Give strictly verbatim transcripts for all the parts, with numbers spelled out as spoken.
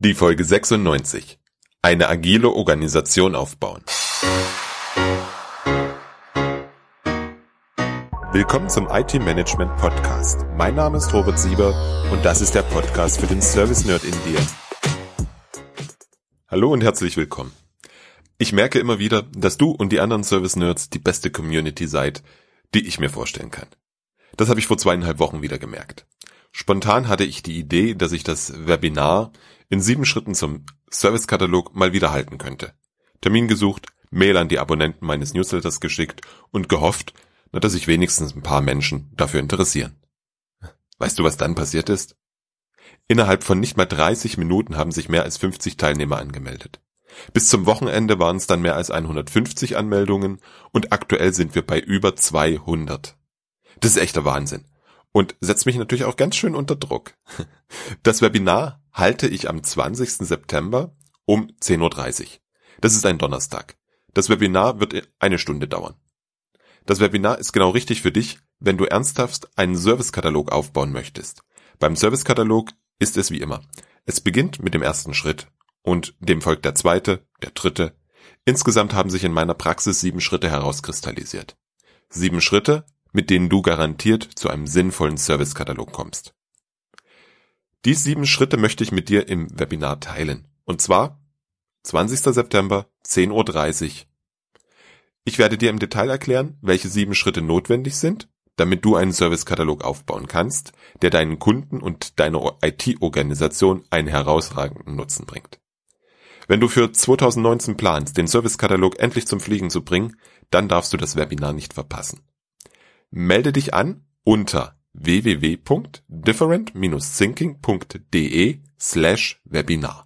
Die Folge sechsundneunzig. Eine agile Organisation aufbauen. Willkommen zum I T Management Podcast. Mein Name ist Robert Sieber und das ist der Podcast für den Service Nerd in dir. Hallo und herzlich willkommen. Ich merke immer wieder, dass du und die anderen Service Nerds die beste Community seid, die ich mir vorstellen kann. Das habe ich vor zweieinhalb Wochen wieder gemerkt. Spontan hatte ich die Idee, dass ich das Webinar in sieben Schritten zum Servicekatalog mal wieder halten könnte. Termin gesucht, Mail an die Abonnenten meines Newsletters geschickt und gehofft, dass sich wenigstens ein paar Menschen dafür interessieren. Weißt du, was dann passiert ist? Innerhalb von nicht mal dreißig Minuten haben sich mehr als fünfzig Teilnehmer angemeldet. Bis zum Wochenende waren es dann mehr als hundertfünfzig Anmeldungen und aktuell sind wir bei über zweihundert. Das ist echter Wahnsinn. Und setzt mich natürlich auch ganz schön unter Druck. Das Webinar halte ich am zwanzigsten September um zehn Uhr dreißig. Das ist ein Donnerstag. Das Webinar wird eine Stunde dauern. Das Webinar ist genau richtig für dich, wenn du ernsthaft einen Servicekatalog aufbauen möchtest. Beim Servicekatalog ist es wie immer. Es beginnt mit dem ersten Schritt und dem folgt der zweite, der dritte. Insgesamt haben sich in meiner Praxis sieben Schritte herauskristallisiert. Sieben Schritte, mit denen du garantiert zu einem sinnvollen Servicekatalog kommst. Die sieben Schritte möchte ich mit dir im Webinar teilen. Und zwar zwanzigsten September, zehn Uhr dreißig. Ich werde dir im Detail erklären, welche sieben Schritte notwendig sind, damit du einen Servicekatalog aufbauen kannst, der deinen Kunden und deiner I T-Organisation einen herausragenden Nutzen bringt. Wenn du für zweitausendneunzehn planst, den Servicekatalog endlich zum Fliegen zu bringen, dann darfst du das Webinar nicht verpassen. Melde dich an unter w w w punkt different dash thinking punkt d e slash webinar.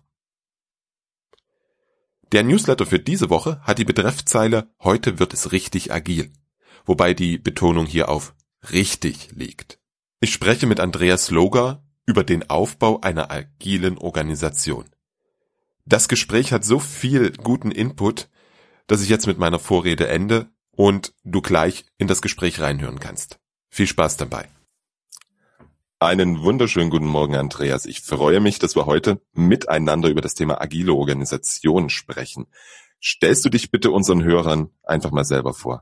Der Newsletter für diese Woche hat die Betreffzeile „Heute wird es richtig agil", wobei die Betonung hier auf richtig liegt. Ich spreche mit Andreas Sloga über den Aufbau einer agilen Organisation. Das Gespräch hat so viel guten Input, dass ich jetzt mit meiner Vorrede ende und du gleich in das Gespräch reinhören kannst. Viel Spaß dabei. Einen wunderschönen guten Morgen, Andreas. Ich freue mich, dass wir heute miteinander über das Thema agile Organisation sprechen. Stellst du dich bitte unseren Hörern einfach mal selber vor?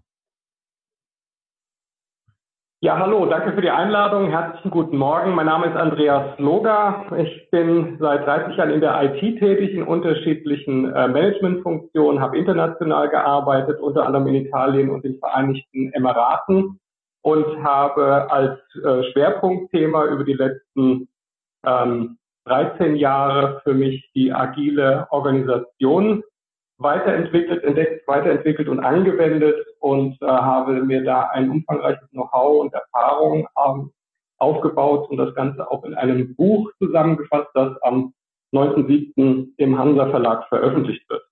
Ja, hallo, danke für die Einladung. Herzlichen guten Morgen. Mein Name ist Andreas Sloga. Ich bin seit dreißig Jahren in der I T tätig, in unterschiedlichen äh, Managementfunktionen, habe international gearbeitet, unter anderem in Italien und den Vereinigten Emiraten und habe als äh, Schwerpunktthema über die letzten ähm, dreizehn Jahre für mich die agile Organisation weiterentwickelt, entdeckt, weiterentwickelt und angewendet und äh, habe mir da ein umfangreiches Know-how und Erfahrung ähm, aufgebaut und das Ganze auch in einem Buch zusammengefasst, das am neunten siebten im Hansa Verlag veröffentlicht wird.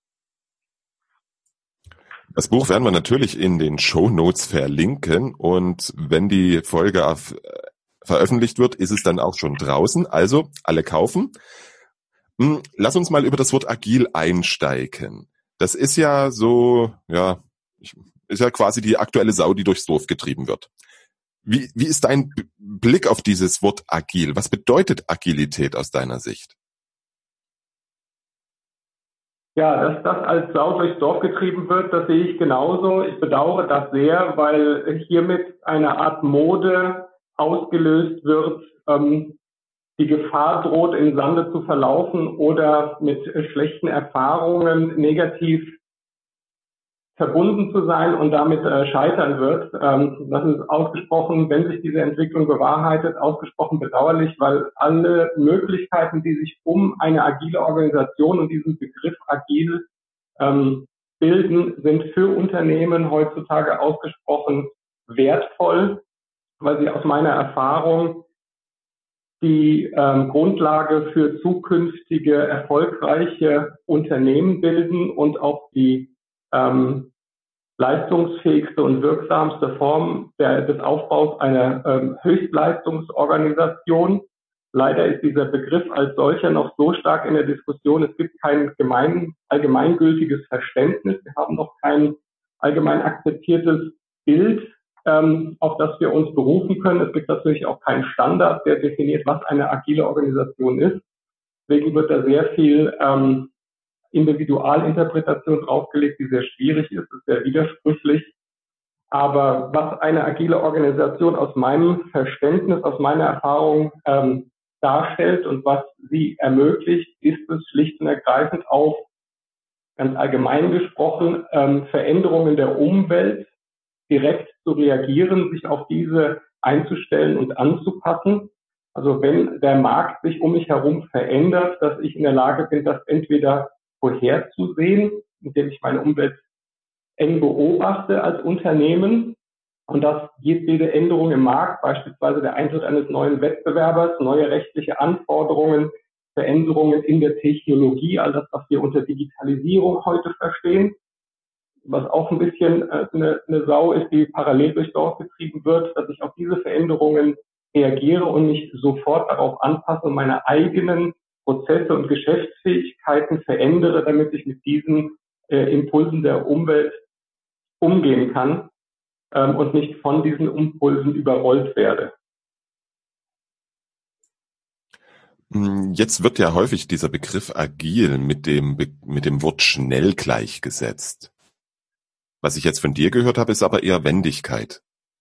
Das Buch werden wir natürlich in den Shownotes verlinken und wenn die Folge auf, äh, veröffentlicht wird, ist es dann auch schon draußen. Also alle kaufen. Hm, lass uns mal über das Wort agil einsteigen. Das ist ja so, ja, ist ja quasi die aktuelle Sau, die durchs Dorf getrieben wird. Wie, wie ist dein B- Blick auf dieses Wort agil? Was bedeutet Agilität aus deiner Sicht? Ja, dass das als Sau durchs Dorf getrieben wird, das sehe ich genauso. Ich bedauere das sehr, weil hiermit eine Art Mode ausgelöst wird, ähm, die Gefahr droht, im Sande zu verlaufen oder mit schlechten Erfahrungen negativ verbunden zu sein und damit äh, scheitern wird. Ähm, das ist ausgesprochen, wenn sich diese Entwicklung bewahrheitet, ausgesprochen bedauerlich, weil alle Möglichkeiten, die sich um eine agile Organisation und diesen Begriff agil ähm, bilden, sind für Unternehmen heutzutage ausgesprochen wertvoll, weil sie aus meiner Erfahrung die ähm, Grundlage für zukünftige erfolgreiche Unternehmen bilden und auch die ähm, leistungsfähigste und wirksamste Form der, des Aufbaus einer ähm, Höchstleistungsorganisation. Leider ist dieser Begriff als solcher noch so stark in der Diskussion. Es gibt kein gemein, allgemeingültiges Verständnis. Wir haben noch kein allgemein akzeptiertes Bild, ähm, auf das wir uns berufen können. Es gibt natürlich auch keinen Standard, der definiert, was eine agile Organisation ist. Deswegen wird da sehr viel ähm, Individualinterpretation draufgelegt, die sehr schwierig ist, ist sehr widersprüchlich. Aber was eine agile Organisation aus meinem Verständnis, aus meiner Erfahrung ähm, darstellt und was sie ermöglicht, ist es schlicht und ergreifend auf, ganz allgemein gesprochen, ähm, Veränderungen der Umwelt direkt zu reagieren, sich auf diese einzustellen und anzupassen. Also wenn der Markt sich um mich herum verändert, dass ich in der Lage bin, das entweder vorherzusehen, indem ich meine Umwelt eng beobachte als Unternehmen und dass jedwede Änderung im Markt, beispielsweise der Eintritt eines neuen Wettbewerbers, neue rechtliche Anforderungen, Veränderungen in der Technologie, all das, was wir unter Digitalisierung heute verstehen, was auch ein bisschen äh, eine, eine Sau ist, die parallel durchs Dorf getrieben wird, dass ich auf diese Veränderungen reagiere und mich sofort darauf anpasse und meine eigenen Prozesse und Geschäftsfähigkeiten verändere, damit ich mit diesen äh, Impulsen der Umwelt umgehen kann ähm, und nicht von diesen Impulsen überrollt werde. Jetzt wird ja häufig dieser Begriff agil mit dem, mit dem Wort schnell gleichgesetzt. Was ich jetzt von dir gehört habe, ist aber eher Wendigkeit.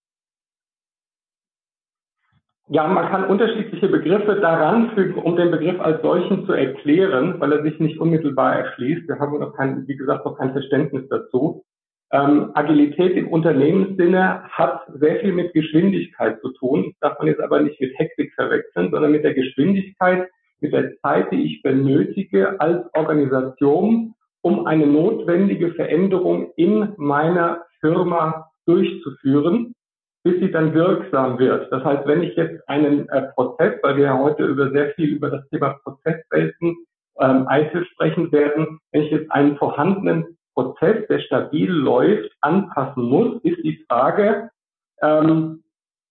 Ja, man kann unterschiedliche Begriffe daran fügen, um den Begriff als solchen zu erklären, weil er sich nicht unmittelbar erschließt. Wir haben noch kein, wie gesagt, noch kein Verständnis dazu. Ähm, Agilität im Unternehmenssinne hat sehr viel mit Geschwindigkeit zu tun. Das darf man jetzt aber nicht mit Hektik verwechseln, sondern mit der Geschwindigkeit, mit der Zeit, die ich benötige als Organisation, um eine notwendige Veränderung in meiner Firma durchzuführen, bis sie dann wirksam wird. Das heißt, wenn ich jetzt einen äh, Prozess, weil wir ja heute über sehr viel über das Thema Prozesswelten ähm, I T I L sprechen werden, wenn ich jetzt einen vorhandenen Prozess, der stabil läuft, anpassen muss, ist die Frage, ähm,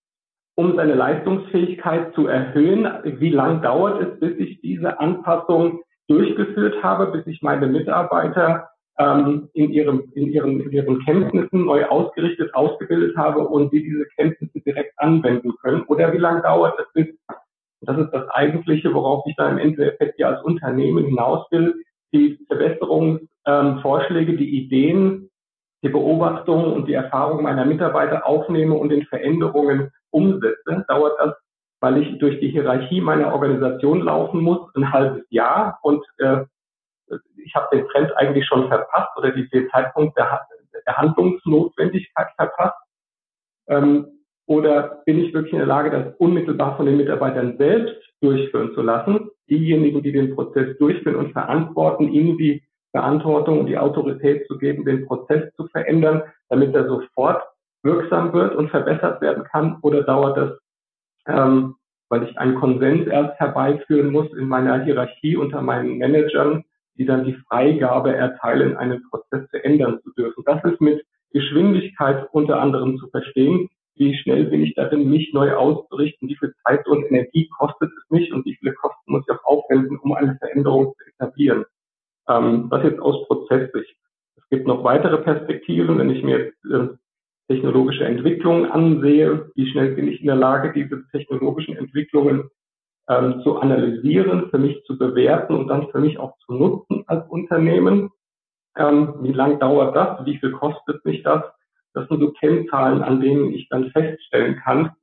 um seine Leistungsfähigkeit zu erhöhen, wie lang dauert es, bis ich diese Anpassung durchgeführt habe, bis ich meine Mitarbeiter ähm, in, ihrem, in, ihren, in ihren Kenntnissen neu ausgerichtet, ausgebildet habe und die diese Kenntnisse direkt anwenden können? Oder wie lange dauert es, bis, das ist das Eigentliche, worauf ich da im Endeffekt ja als Unternehmen hinaus will, die Verbesserungsvorschläge, ähm, die Ideen, die Beobachtungen und die Erfahrungen meiner Mitarbeiter aufnehme und in Veränderungen umsetze, dauert das, weil ich durch die Hierarchie meiner Organisation laufen muss, ein halbes Jahr und äh, ich habe den Trend eigentlich schon verpasst oder die, den Zeitpunkt der, der Handlungsnotwendigkeit verpasst. Ähm, oder bin ich wirklich in der Lage, das unmittelbar von den Mitarbeitern selbst durchführen zu lassen? Diejenigen, die den Prozess durchführen und verantworten, ihnen die Verantwortung und die Autorität zu geben, den Prozess zu verändern, damit er sofort wirksam wird und verbessert werden kann? Oder dauert das, ähm, weil ich einen Konsens erst herbeiführen muss in meiner Hierarchie unter meinen Managern, die dann die Freigabe erteilen, einen Prozess zu ändern zu dürfen? Das ist mit Geschwindigkeit unter anderem zu verstehen. Wie schnell bin ich darin, mich neu auszurichten? Wie viel Zeit und Energie kostet es mich und wie viele Kosten muss ich auch aufwenden, um eine Veränderung zu etablieren? Ähm, das jetzt aus Prozesssicht. Es gibt noch weitere Perspektiven, wenn ich mir jetzt äh, technologische Entwicklungen ansehe. Wie schnell bin ich in der Lage, diese technologischen Entwicklungen ähm, zu analysieren, für mich zu bewerten und dann für mich auch zu nutzen als Unternehmen? Ähm, wie lang dauert das? Wie viel kostet mich das? Das sind so Kennzahlen, an denen ich dann feststellen kann,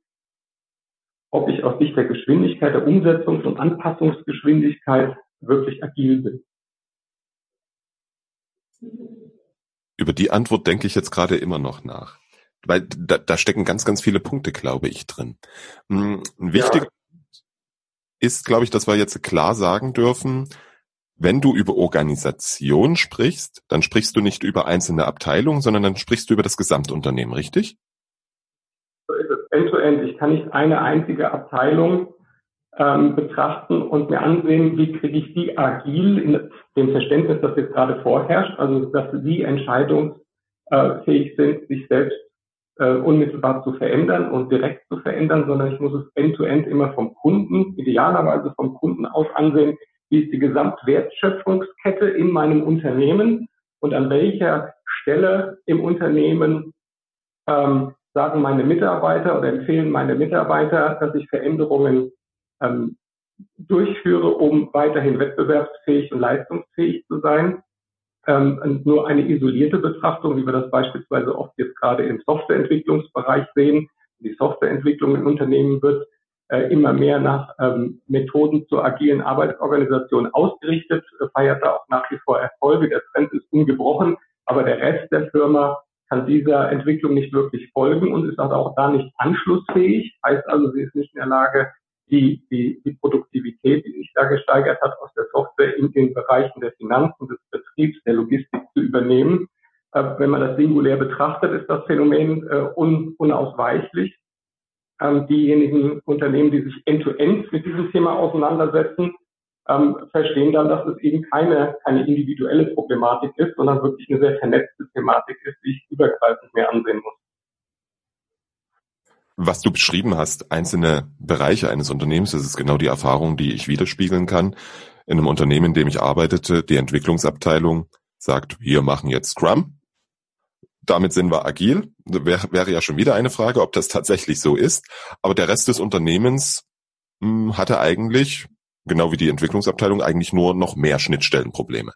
ob ich aus Sicht der Geschwindigkeit, der Umsetzungs- und Anpassungsgeschwindigkeit wirklich agil bin. Über die Antwort denke ich jetzt gerade immer noch nach. Weil da, da stecken ganz, ganz viele Punkte, glaube ich, drin. Ein wichtiger Ja. ist, glaube ich, dass wir jetzt klar sagen dürfen, wenn du über Organisation sprichst, dann sprichst du nicht über einzelne Abteilungen, sondern dann sprichst du über das Gesamtunternehmen, richtig? So ist es. End-to-end. Ich kann nicht eine einzige Abteilung ähm, betrachten und mir ansehen, wie kriege ich die agil in dem Verständnis, das jetzt gerade vorherrscht, also dass sie entscheidungsfähig sind, sich selbst äh, unmittelbar zu verändern und direkt zu verändern, sondern ich muss es end-to-end immer vom Kunden, idealerweise vom Kunden aus ansehen, wie ist die Gesamtwertschöpfungskette in meinem Unternehmen und an welcher Stelle im Unternehmen ähm, sagen meine Mitarbeiter oder empfehlen meine Mitarbeiter, dass ich Veränderungen ähm, durchführe, um weiterhin wettbewerbsfähig und leistungsfähig zu sein. Ähm, nur eine isolierte Betrachtung, wie wir das beispielsweise oft jetzt gerade im Softwareentwicklungsbereich sehen. Die Softwareentwicklung in Unternehmen wird äh, immer mehr nach ähm, Methoden zur agilen Arbeitsorganisation ausgerichtet, äh, feiert da auch nach wie vor Erfolge. Der Trend ist ungebrochen, aber der Rest der Firma kann dieser Entwicklung nicht wirklich folgen und ist auch da nicht anschlussfähig. Heißt also, sie ist nicht in der Lage, die, die, die Produktivität, die sich da gesteigert hat, aus der Software in den Bereichen der Finanzen, des Betriebs, der Logistik zu übernehmen. Äh, wenn man das singulär betrachtet, ist das Phänomen äh, un, unausweichlich. Ähm, diejenigen Unternehmen, die sich end-to-end mit diesem Thema auseinandersetzen, ähm, verstehen dann, dass es eben keine, keine individuelle Problematik ist, sondern wirklich eine sehr vernetzte Thematik ist, die ich übergreifend mehr ansehen muss. Was du beschrieben hast, einzelne Bereiche eines Unternehmens, das ist genau die Erfahrung, die ich widerspiegeln kann. In einem Unternehmen, in dem ich arbeitete, die Entwicklungsabteilung sagt, wir machen jetzt Scrum. Damit sind wir agil. Wäre, wäre ja schon wieder eine Frage, ob das tatsächlich so ist. Aber der Rest des Unternehmens mh, hatte eigentlich, genau wie die Entwicklungsabteilung, eigentlich nur noch mehr Schnittstellenprobleme.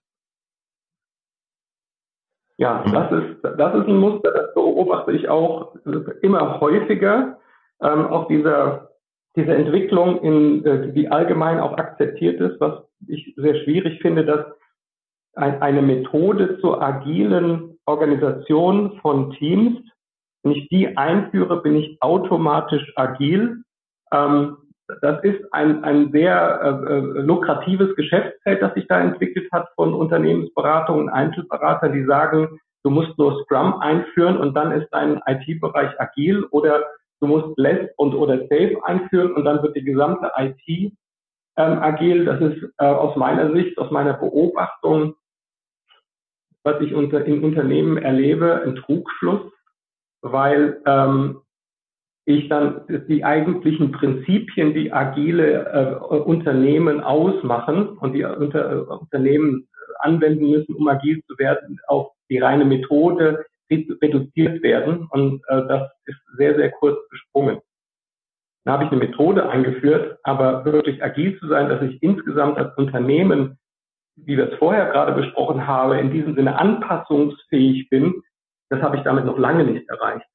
Ja, das ist, das ist ein Muster, das beobachte ich auch immer häufiger. Ähm, auch dieser, diese Entwicklung, in, äh, die allgemein auch akzeptiert ist, was ich sehr schwierig finde, dass ein, eine Methode zur agilen Organisation von Teams, wenn ich die einführe, bin ich automatisch agil. Ähm, Das ist ein, ein sehr äh, lukratives Geschäftsfeld, das sich da entwickelt hat von Unternehmensberatungen und Einzelberatern, die sagen, du musst nur Scrum einführen und dann ist dein I T-Bereich agil, oder du musst Less und oder Safe einführen und dann wird die gesamte I T ähm, agil. Das ist äh, aus meiner Sicht, aus meiner Beobachtung, was ich unter, in Unternehmen erlebe, ein Trugschluss, weil ähm, ich dann die eigentlichen Prinzipien, die agile äh, Unternehmen ausmachen und die unter, äh, Unternehmen anwenden müssen, um agil zu werden, auf die reine Methode reduziert werden. Und äh, das ist sehr, sehr kurz gesprungen. Da habe ich eine Methode eingeführt, aber wirklich agil zu sein, dass ich insgesamt als Unternehmen, wie wir es vorher gerade besprochen haben, in diesem Sinne anpassungsfähig bin, das habe ich damit noch lange nicht erreicht.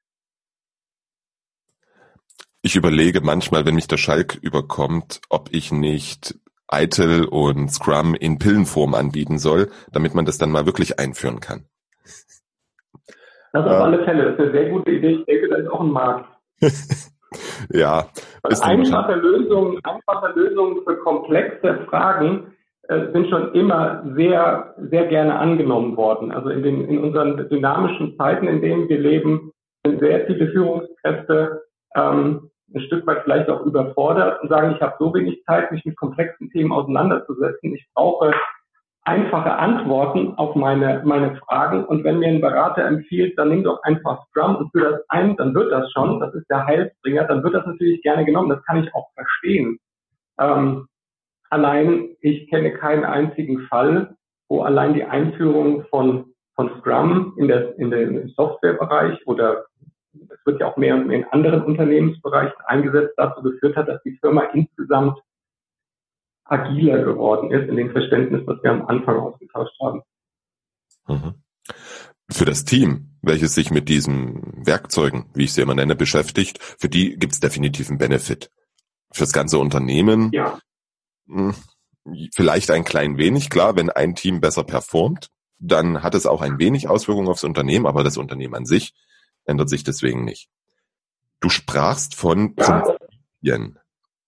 Ich überlege manchmal, wenn mich der Schalk überkommt, ob ich nicht I T I L und Scrum in Pillenform anbieten soll, damit man das dann mal wirklich einführen kann. Das auf alle Fälle, das ist eine sehr gute Idee. Ich denke, da ist auch ein Markt. Ja. Ist einfache Lösungen, einfache Lösungen für komplexe Fragen äh, sind schon immer sehr, sehr gerne angenommen worden. Also in den, in unseren dynamischen Zeiten, in denen wir leben, sind sehr viele Führungskräfte ähm, ein Stück weit vielleicht auch überfordert und sagen, ich habe so wenig Zeit, mich mit komplexen Themen auseinanderzusetzen. Ich brauche einfache Antworten auf meine, meine Fragen. Und wenn mir ein Berater empfiehlt, dann nimm doch einfach Scrum und führ das ein, dann wird das schon. Das ist der Heilsbringer. Dann wird das natürlich gerne genommen. Das kann ich auch verstehen. Ähm, allein, ich kenne keinen einzigen Fall, wo allein die Einführung von, von Scrum in der, in den Softwarebereich oder es wird ja auch mehr und mehr in anderen Unternehmensbereichen eingesetzt, dazu geführt hat, dass die Firma insgesamt agiler geworden ist in dem Verständnis, was wir am Anfang ausgetauscht haben. Mhm. Für das Team, welches sich mit diesen Werkzeugen, wie ich sie immer nenne, beschäftigt, für die gibt es definitiv einen Benefit. Für das ganze Unternehmen ja. Vielleicht ein klein wenig, klar, wenn ein Team besser performt, dann hat es auch ein wenig Auswirkungen aufs Unternehmen, aber das Unternehmen an sich ändert sich deswegen nicht. Du sprachst von ja. Prinzipien.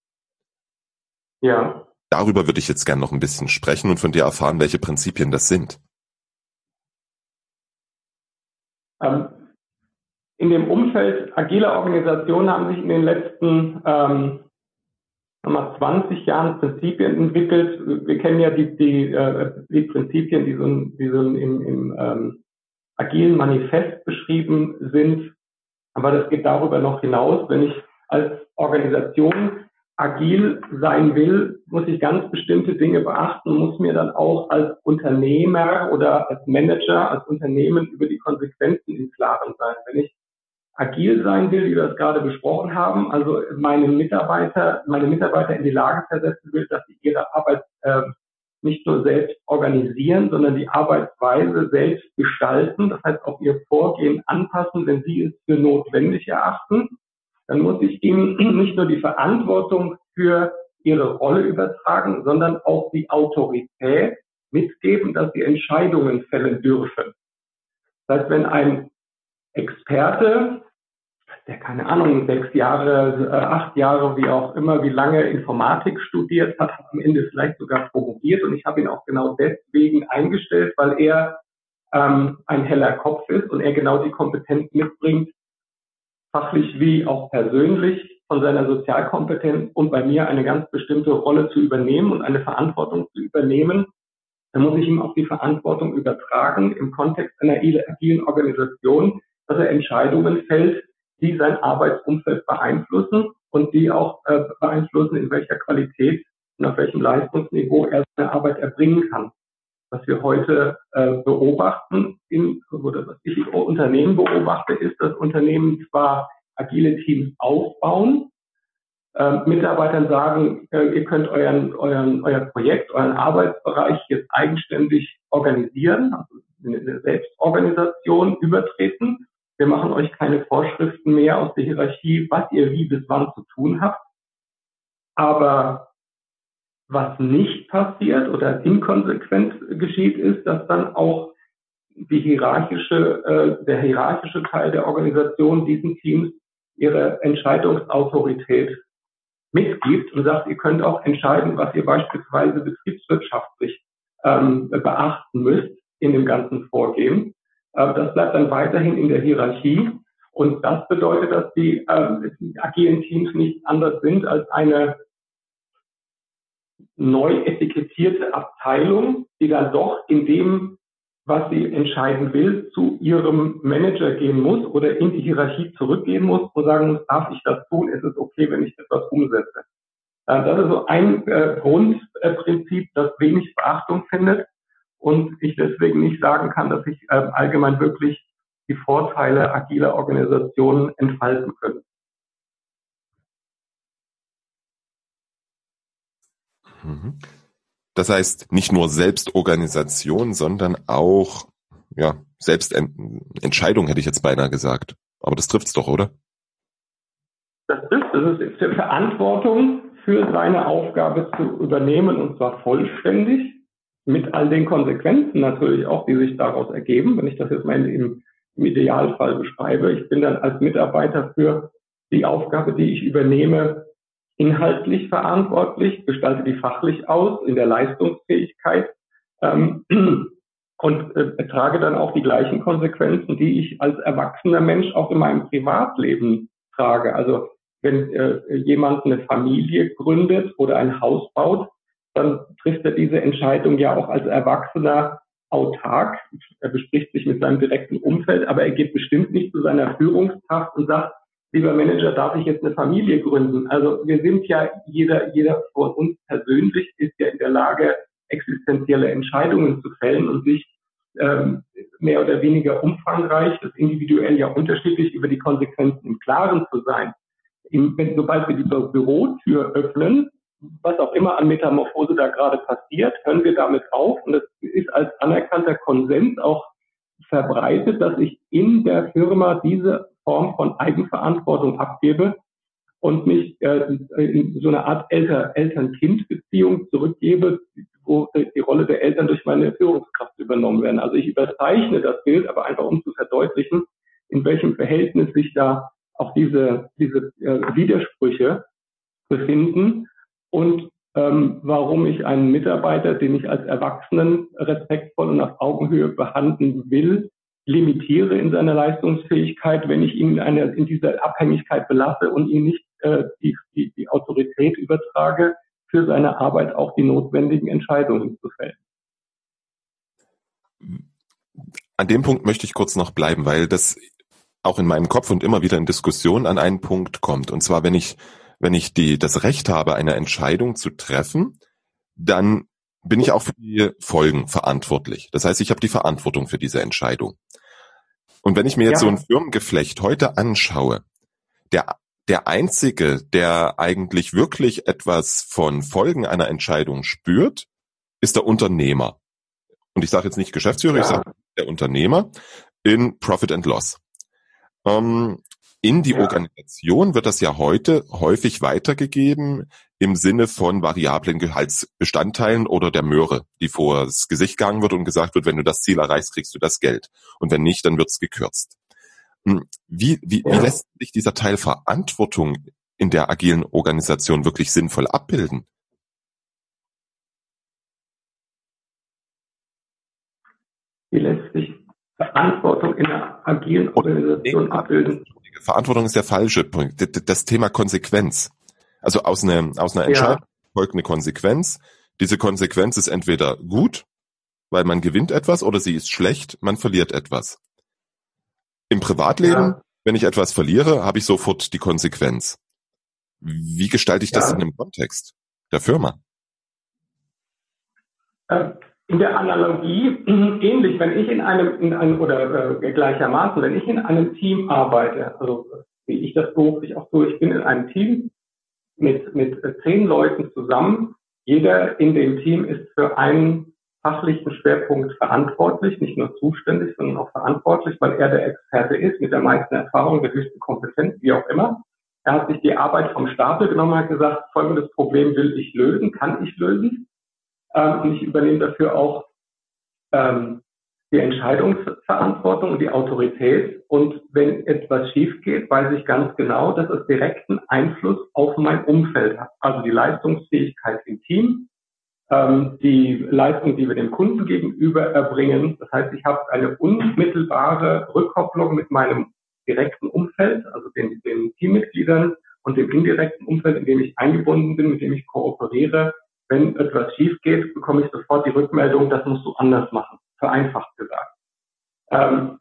Ja. Darüber würde ich jetzt gerne noch ein bisschen sprechen und von dir erfahren, welche Prinzipien das sind. Ähm, in dem Umfeld agiler Organisationen haben sich in den letzten ähm, zwanzig Jahren Prinzipien entwickelt. Wir kennen ja die, die, äh, die Prinzipien, die so, die so im, im ähm, agilen Manifest beschrieben sind. Aber das geht darüber noch hinaus. Wenn ich als Organisation agil sein will, muss ich ganz bestimmte Dinge beachten, muss mir dann auch als Unternehmer oder als Manager, als Unternehmen über die Konsequenzen im Klaren sein. Wenn ich agil sein will, wie wir es gerade besprochen haben, also meine Mitarbeiter, meine Mitarbeiter in die Lage versetzen will, dass sie ihre Arbeit äh, nicht nur selbst organisieren, sondern die Arbeitsweise selbst gestalten, das heißt auch ihr Vorgehen anpassen, wenn sie es für notwendig erachten. Dann muss ich ihnen nicht nur die Verantwortung für ihre Rolle übertragen, sondern auch die Autorität mitgeben, dass sie Entscheidungen fällen dürfen. Das heißt, wenn ein Experte, der keine Ahnung, sechs Jahre, äh, acht Jahre, wie auch immer, wie lange Informatik studiert hat, hat am Ende vielleicht sogar promoviert und ich habe ihn auch genau deswegen eingestellt, weil er ähm, ein heller Kopf ist und er genau die Kompetenz mitbringt, fachlich wie auch persönlich von seiner Sozialkompetenz und bei mir eine ganz bestimmte Rolle zu übernehmen und eine Verantwortung zu übernehmen. Dann muss ich ihm auch die Verantwortung übertragen im Kontext einer agilen Organisation, dass er Entscheidungen fällt, die sein Arbeitsumfeld beeinflussen und die auch äh, beeinflussen, in welcher Qualität und auf welchem Leistungsniveau er seine Arbeit erbringen kann. Was wir heute äh, beobachten, in, oder was ich in Unternehmen beobachte, ist, dass Unternehmen zwar agile Teams aufbauen, äh, Mitarbeitern sagen, äh, ihr könnt euren, euren, euer Projekt, euren Arbeitsbereich jetzt eigenständig organisieren, also in eine Selbstorganisation übertreten. Wir machen euch keine Vorschriften mehr aus der Hierarchie, was ihr wie bis wann zu tun habt. Aber was nicht passiert oder inkonsequent geschieht, ist, dass dann auch die hierarchische, äh, der hierarchische Teil der Organisation diesen Teams ihre Entscheidungsautorität mitgibt und sagt, ihr könnt auch entscheiden, was ihr beispielsweise betriebswirtschaftlich ähm, beachten müsst in dem ganzen Vorgehen. Äh, das bleibt dann weiterhin in der Hierarchie und das bedeutet, dass die, äh, die agilen Teams nichts anderes sind als eine neu etikettierte Abteilung, die dann doch in dem, was sie entscheiden will, zu ihrem Manager gehen muss oder in die Hierarchie zurückgehen muss und sagen muss, darf ich das tun? Ist es okay, wenn ich etwas umsetze? Das ist so ein äh, Grundprinzip, das wenig Beachtung findet und ich deswegen nicht sagen kann, dass sich äh, allgemein wirklich die Vorteile agiler Organisationen entfalten können. Das heißt, nicht nur Selbstorganisation, sondern auch, ja, Selbstentscheidung hätte ich jetzt beinahe gesagt. Aber das trifft's doch, oder? Das trifft, das ist die Verantwortung für seine Aufgabe zu übernehmen und zwar vollständig, mit all den Konsequenzen natürlich auch, die sich daraus ergeben, wenn ich das jetzt mal im, im Idealfall beschreibe. Ich bin dann als Mitarbeiter für die Aufgabe, die ich übernehme, inhaltlich verantwortlich, gestalte die fachlich aus, in der Leistungsfähigkeit ähm, und äh, trage dann auch die gleichen Konsequenzen, die ich als erwachsener Mensch auch in meinem Privatleben trage. Also wenn äh, jemand eine Familie gründet oder ein Haus baut, dann trifft er diese Entscheidung ja auch als Erwachsener autark. Er bespricht sich mit seinem direkten Umfeld, aber er geht bestimmt nicht zu seiner Führungskraft und sagt, lieber Manager, darf ich jetzt eine Familie gründen? Also wir sind ja, jeder, jeder von uns persönlich ist ja in der Lage, existenzielle Entscheidungen zu fällen und sich ähm, mehr oder weniger umfangreich, das individuell ja unterschiedlich, über die Konsequenzen im Klaren zu sein. Im, wenn, sobald wir die Bürotür öffnen, was auch immer an Metamorphose da gerade passiert, hören wir damit auf und das ist als anerkannter Konsens auch verbreitet, dass ich in der Firma diese Form von Eigenverantwortung abgebe und mich äh, in so eine Art Elter, Eltern-Kind-Beziehung zurückgebe, wo die Rolle der Eltern durch meine Führungskraft übernommen werden. Also ich überzeichne das Bild, aber einfach um zu verdeutlichen, in welchem Verhältnis sich da auch diese, diese äh, Widersprüche befinden und ähm, warum ich einen Mitarbeiter, den ich als Erwachsenen respektvoll und auf Augenhöhe behandeln will, limitiere in seiner Leistungsfähigkeit, wenn ich ihn in, eine, in dieser Abhängigkeit belasse und ihm nicht äh, die, die, die Autorität übertrage, für seine Arbeit auch die notwendigen Entscheidungen zu fällen. An dem Punkt möchte ich kurz noch bleiben, weil das auch in meinem Kopf und immer wieder in Diskussionen an einen Punkt kommt. Und zwar, wenn ich, wenn ich die, das Recht habe, eine Entscheidung zu treffen, dann bin ich auch für die Folgen verantwortlich. Das heißt, ich habe die Verantwortung für diese Entscheidung. Und wenn ich mir jetzt Ja. so ein Firmengeflecht heute anschaue, der, der Einzige, der eigentlich wirklich etwas von Folgen einer Entscheidung spürt, ist der Unternehmer. Und ich sage jetzt nicht Geschäftsführer, Ja. ich sage der Unternehmer in Profit and Loss. Ähm, in die Ja. Organisation wird das ja heute häufig weitergegeben im Sinne von variablen Gehaltsbestandteilen oder der Möhre, die vor das Gesicht gegangen wird und gesagt wird, wenn du das Ziel erreichst, kriegst du das Geld. Und wenn nicht, dann wird's gekürzt. Wie, wie, Ja. wie lässt sich dieser Teil Verantwortung in der agilen Organisation wirklich sinnvoll abbilden? Wie lässt sich Verantwortung in einer agilen Organisation Nee, abbilden? Verantwortung ist der falsche Punkt. Das Thema Konsequenz. Also aus einer, aus einer Entscheidung Ja. folgt eine Konsequenz. Diese Konsequenz ist entweder gut, weil man gewinnt etwas, oder sie ist schlecht, man verliert etwas. Im Privatleben, Ja. wenn ich etwas verliere, habe ich sofort die Konsequenz. Wie gestalte ich das Ja. in einem Kontext der Firma? In der Analogie ähnlich, wenn ich in einem, in einem oder äh, gleichermaßen, wenn ich in einem Team arbeite, also wie ich das beruflich auch tue, ich bin in einem Team mit, mit zehn Leuten zusammen. Jeder in dem Team ist für einen fachlichen Schwerpunkt verantwortlich, nicht nur zuständig, sondern auch verantwortlich, weil er der Experte ist, mit der meisten Erfahrung, der höchsten Kompetenz, wie auch immer. Er hat sich die Arbeit vom Stapel genommen, hat gesagt, folgendes Problem will ich lösen, kann ich lösen. Ähm, und ich übernehme dafür auch ähm, die Entscheidungsverantwortung und die Autorität. Und wenn etwas schief geht, weiß ich ganz genau, dass es direkten Einfluss auf mein Umfeld hat. Also die Leistungsfähigkeit im Team, ähm, die Leistung, die wir dem Kunden gegenüber erbringen. Das heißt, ich habe eine unmittelbare Rückkopplung mit meinem direkten Umfeld, also den, den Teammitgliedern und dem indirekten Umfeld, in dem ich eingebunden bin, mit dem ich kooperiere. Wenn etwas schief geht, bekomme ich sofort die Rückmeldung, das musst du anders machen, vereinfacht gesagt. Ähm,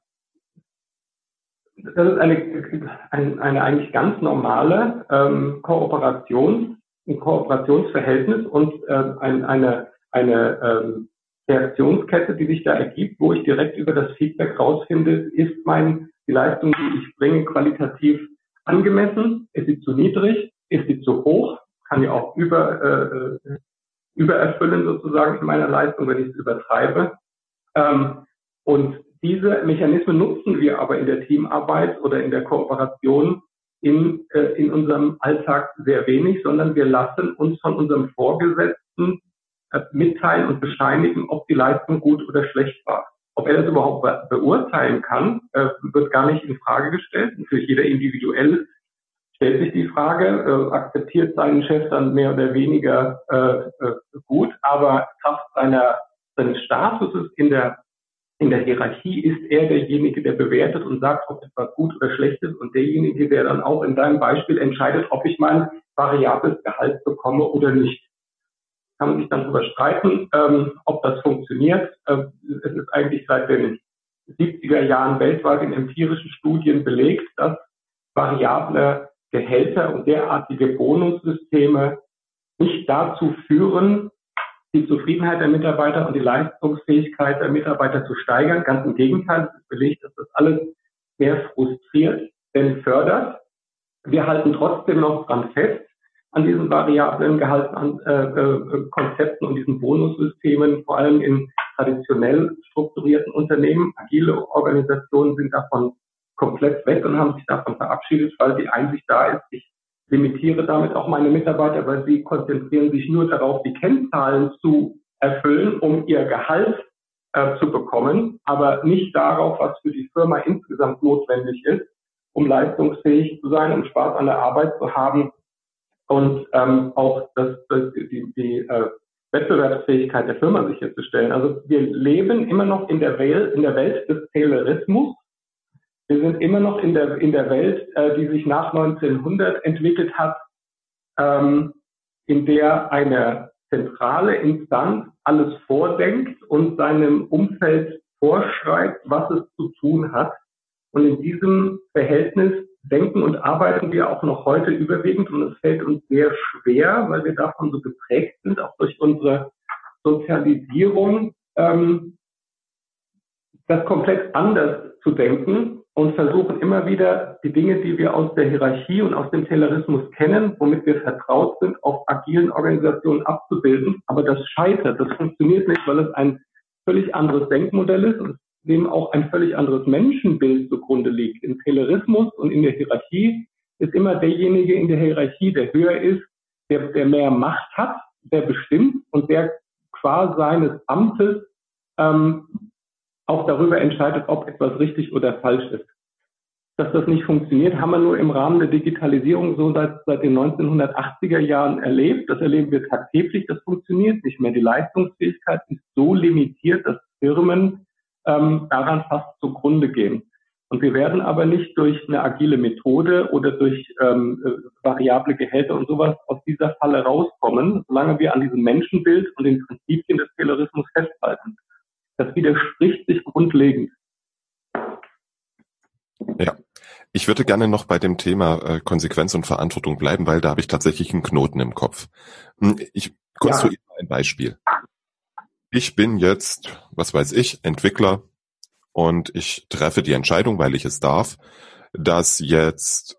das ist eine, eine, eine eigentlich ganz normale ähm, Kooperation, ein Kooperationsverhältnis und äh, ein, eine, eine ähm, Reaktionskette, die sich da ergibt, wo ich direkt über das Feedback rausfinde, ist mein, die Leistung, die ich bringe, qualitativ angemessen, ist sie zu niedrig, ist sie zu hoch, kann ja auch über äh, übererfüllen sozusagen in meiner Leistung, wenn ich es übertreibe. Ähm, und diese Mechanismen nutzen wir aber in der Teamarbeit oder in der Kooperation in, äh, in unserem Alltag sehr wenig, sondern wir lassen uns von unserem Vorgesetzten äh, mitteilen und bescheinigen, ob die Leistung gut oder schlecht war. Ob er das überhaupt be beurteilen kann, äh, wird gar nicht in Frage gestellt. Natürlich jeder individuell stellt sich die Frage, äh, akzeptiert seinen Chef dann mehr oder weniger äh, äh, gut, aber Kraft seiner, seines Statuses in der, in der Hierarchie ist er derjenige, der bewertet und sagt, ob etwas gut oder schlecht ist und derjenige, der dann auch in deinem Beispiel entscheidet, ob ich mein variables Gehalt bekomme oder nicht. Kann man sich dann darüber streiten, ähm, ob das funktioniert. Äh, es ist eigentlich seit den siebziger Jahren weltweit in empirischen Studien belegt, dass variable Gehälter und derartige Bonussysteme nicht dazu führen, die Zufriedenheit der Mitarbeiter und die Leistungsfähigkeit der Mitarbeiter zu steigern. Ganz im Gegenteil, es ist belegt, dass das alles mehr frustriert, denn fördert. Wir halten trotzdem noch dran fest an diesen variablen Gehaltskonzepten äh, und diesen Bonussystemen, vor allem in traditionell strukturierten Unternehmen. Agile Organisationen sind davon komplett weg und haben sich davon verabschiedet, weil die Einsicht da ist, ich limitiere damit auch meine Mitarbeiter, weil sie konzentrieren sich nur darauf, die Kennzahlen zu erfüllen, um ihr Gehalt äh, zu bekommen, aber nicht darauf, was für die Firma insgesamt notwendig ist, um leistungsfähig zu sein, um Spaß an der Arbeit zu haben und ähm, auch das, das, die, die äh, Wettbewerbsfähigkeit der Firma sicherzustellen. Also wir leben immer noch in der Welt, in der Welt des Taylorismus. Wir sind immer noch in der, in der Welt, äh, die sich nach neunzehnhundert entwickelt hat, ähm, in der eine zentrale Instanz alles vordenkt und seinem Umfeld vorschreibt, was es zu tun hat. Und in diesem Verhältnis denken und arbeiten wir auch noch heute überwiegend und es fällt uns sehr schwer, weil wir davon so geprägt sind, auch durch unsere Sozialisierung, ähm, das komplett anders zu denken und versuchen immer wieder die Dinge, die wir aus der Hierarchie und aus dem Taylorismus kennen, womit wir vertraut sind, auf agilen Organisationen abzubilden. Aber das scheitert, das funktioniert nicht, weil es ein völlig anderes Denkmodell ist und dem auch ein völlig anderes Menschenbild zugrunde liegt. Im Taylorismus und in der Hierarchie ist immer derjenige in der Hierarchie, der höher ist, der, der mehr Macht hat, der bestimmt und der qua seines Amtes ähm, auch darüber entscheidet, ob etwas richtig oder falsch ist. Dass das nicht funktioniert, haben wir nur im Rahmen der Digitalisierung so seit, seit den neunzehnhundertachtziger Jahren erlebt. Das erleben wir tagtäglich, das funktioniert nicht mehr. Die Leistungsfähigkeit ist so limitiert, dass Firmen ähm, daran fast zugrunde gehen. Und wir werden aber nicht durch eine agile Methode oder durch ähm, variable Gehälter und sowas aus dieser Falle rauskommen, solange wir an diesem Menschenbild und den Prinzipien des Taylorismus festhalten. Das widerspricht sich grundlegend. Ja, ich würde gerne noch bei dem Thema äh, Konsequenz und Verantwortung bleiben, weil da habe ich tatsächlich einen Knoten im Kopf. Ich konstruiere ja. ein Beispiel. Ich bin jetzt, was weiß ich, Entwickler und ich treffe die Entscheidung, weil ich es darf, dass jetzt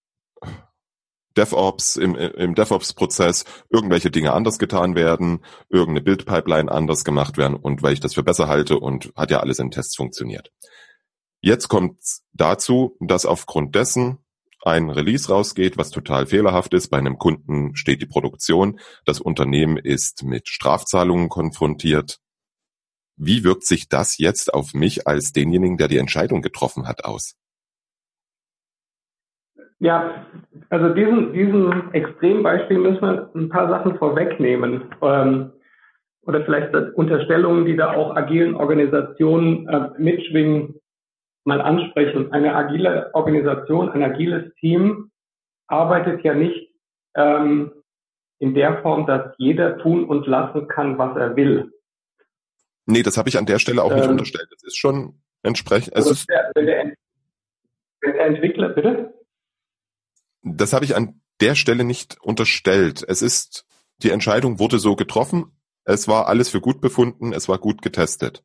DevOps im, im DevOps-Prozess irgendwelche Dinge anders getan werden, irgendeine Build-Pipeline anders gemacht werden und weil ich das für besser halte und hat ja alles in Tests funktioniert. Jetzt kommt es dazu, dass aufgrund dessen ein Release rausgeht, was total fehlerhaft ist. Bei einem Kunden steht die Produktion, das Unternehmen ist mit Strafzahlungen konfrontiert. Wie wirkt sich das jetzt auf mich als denjenigen, der die Entscheidung getroffen hat, aus? Ja, also diesen, diesen Extrembeispiel müssen wir ein paar Sachen vorwegnehmen. Ähm, oder vielleicht Unterstellungen, die da auch agilen Organisationen äh, mitschwingen, mal ansprechen. Eine agile Organisation, ein agiles Team arbeitet ja nicht ähm, in der Form, dass jeder tun und lassen kann, was er will. Nee, das habe ich an der Stelle auch ähm, nicht unterstellt. Das ist schon entsprechend. Also ist der, wenn, der, wenn der Entwickler, bitte? Das habe ich an der Stelle nicht unterstellt. Es ist, die Entscheidung wurde so getroffen. Es war alles für gut befunden. Es war gut getestet.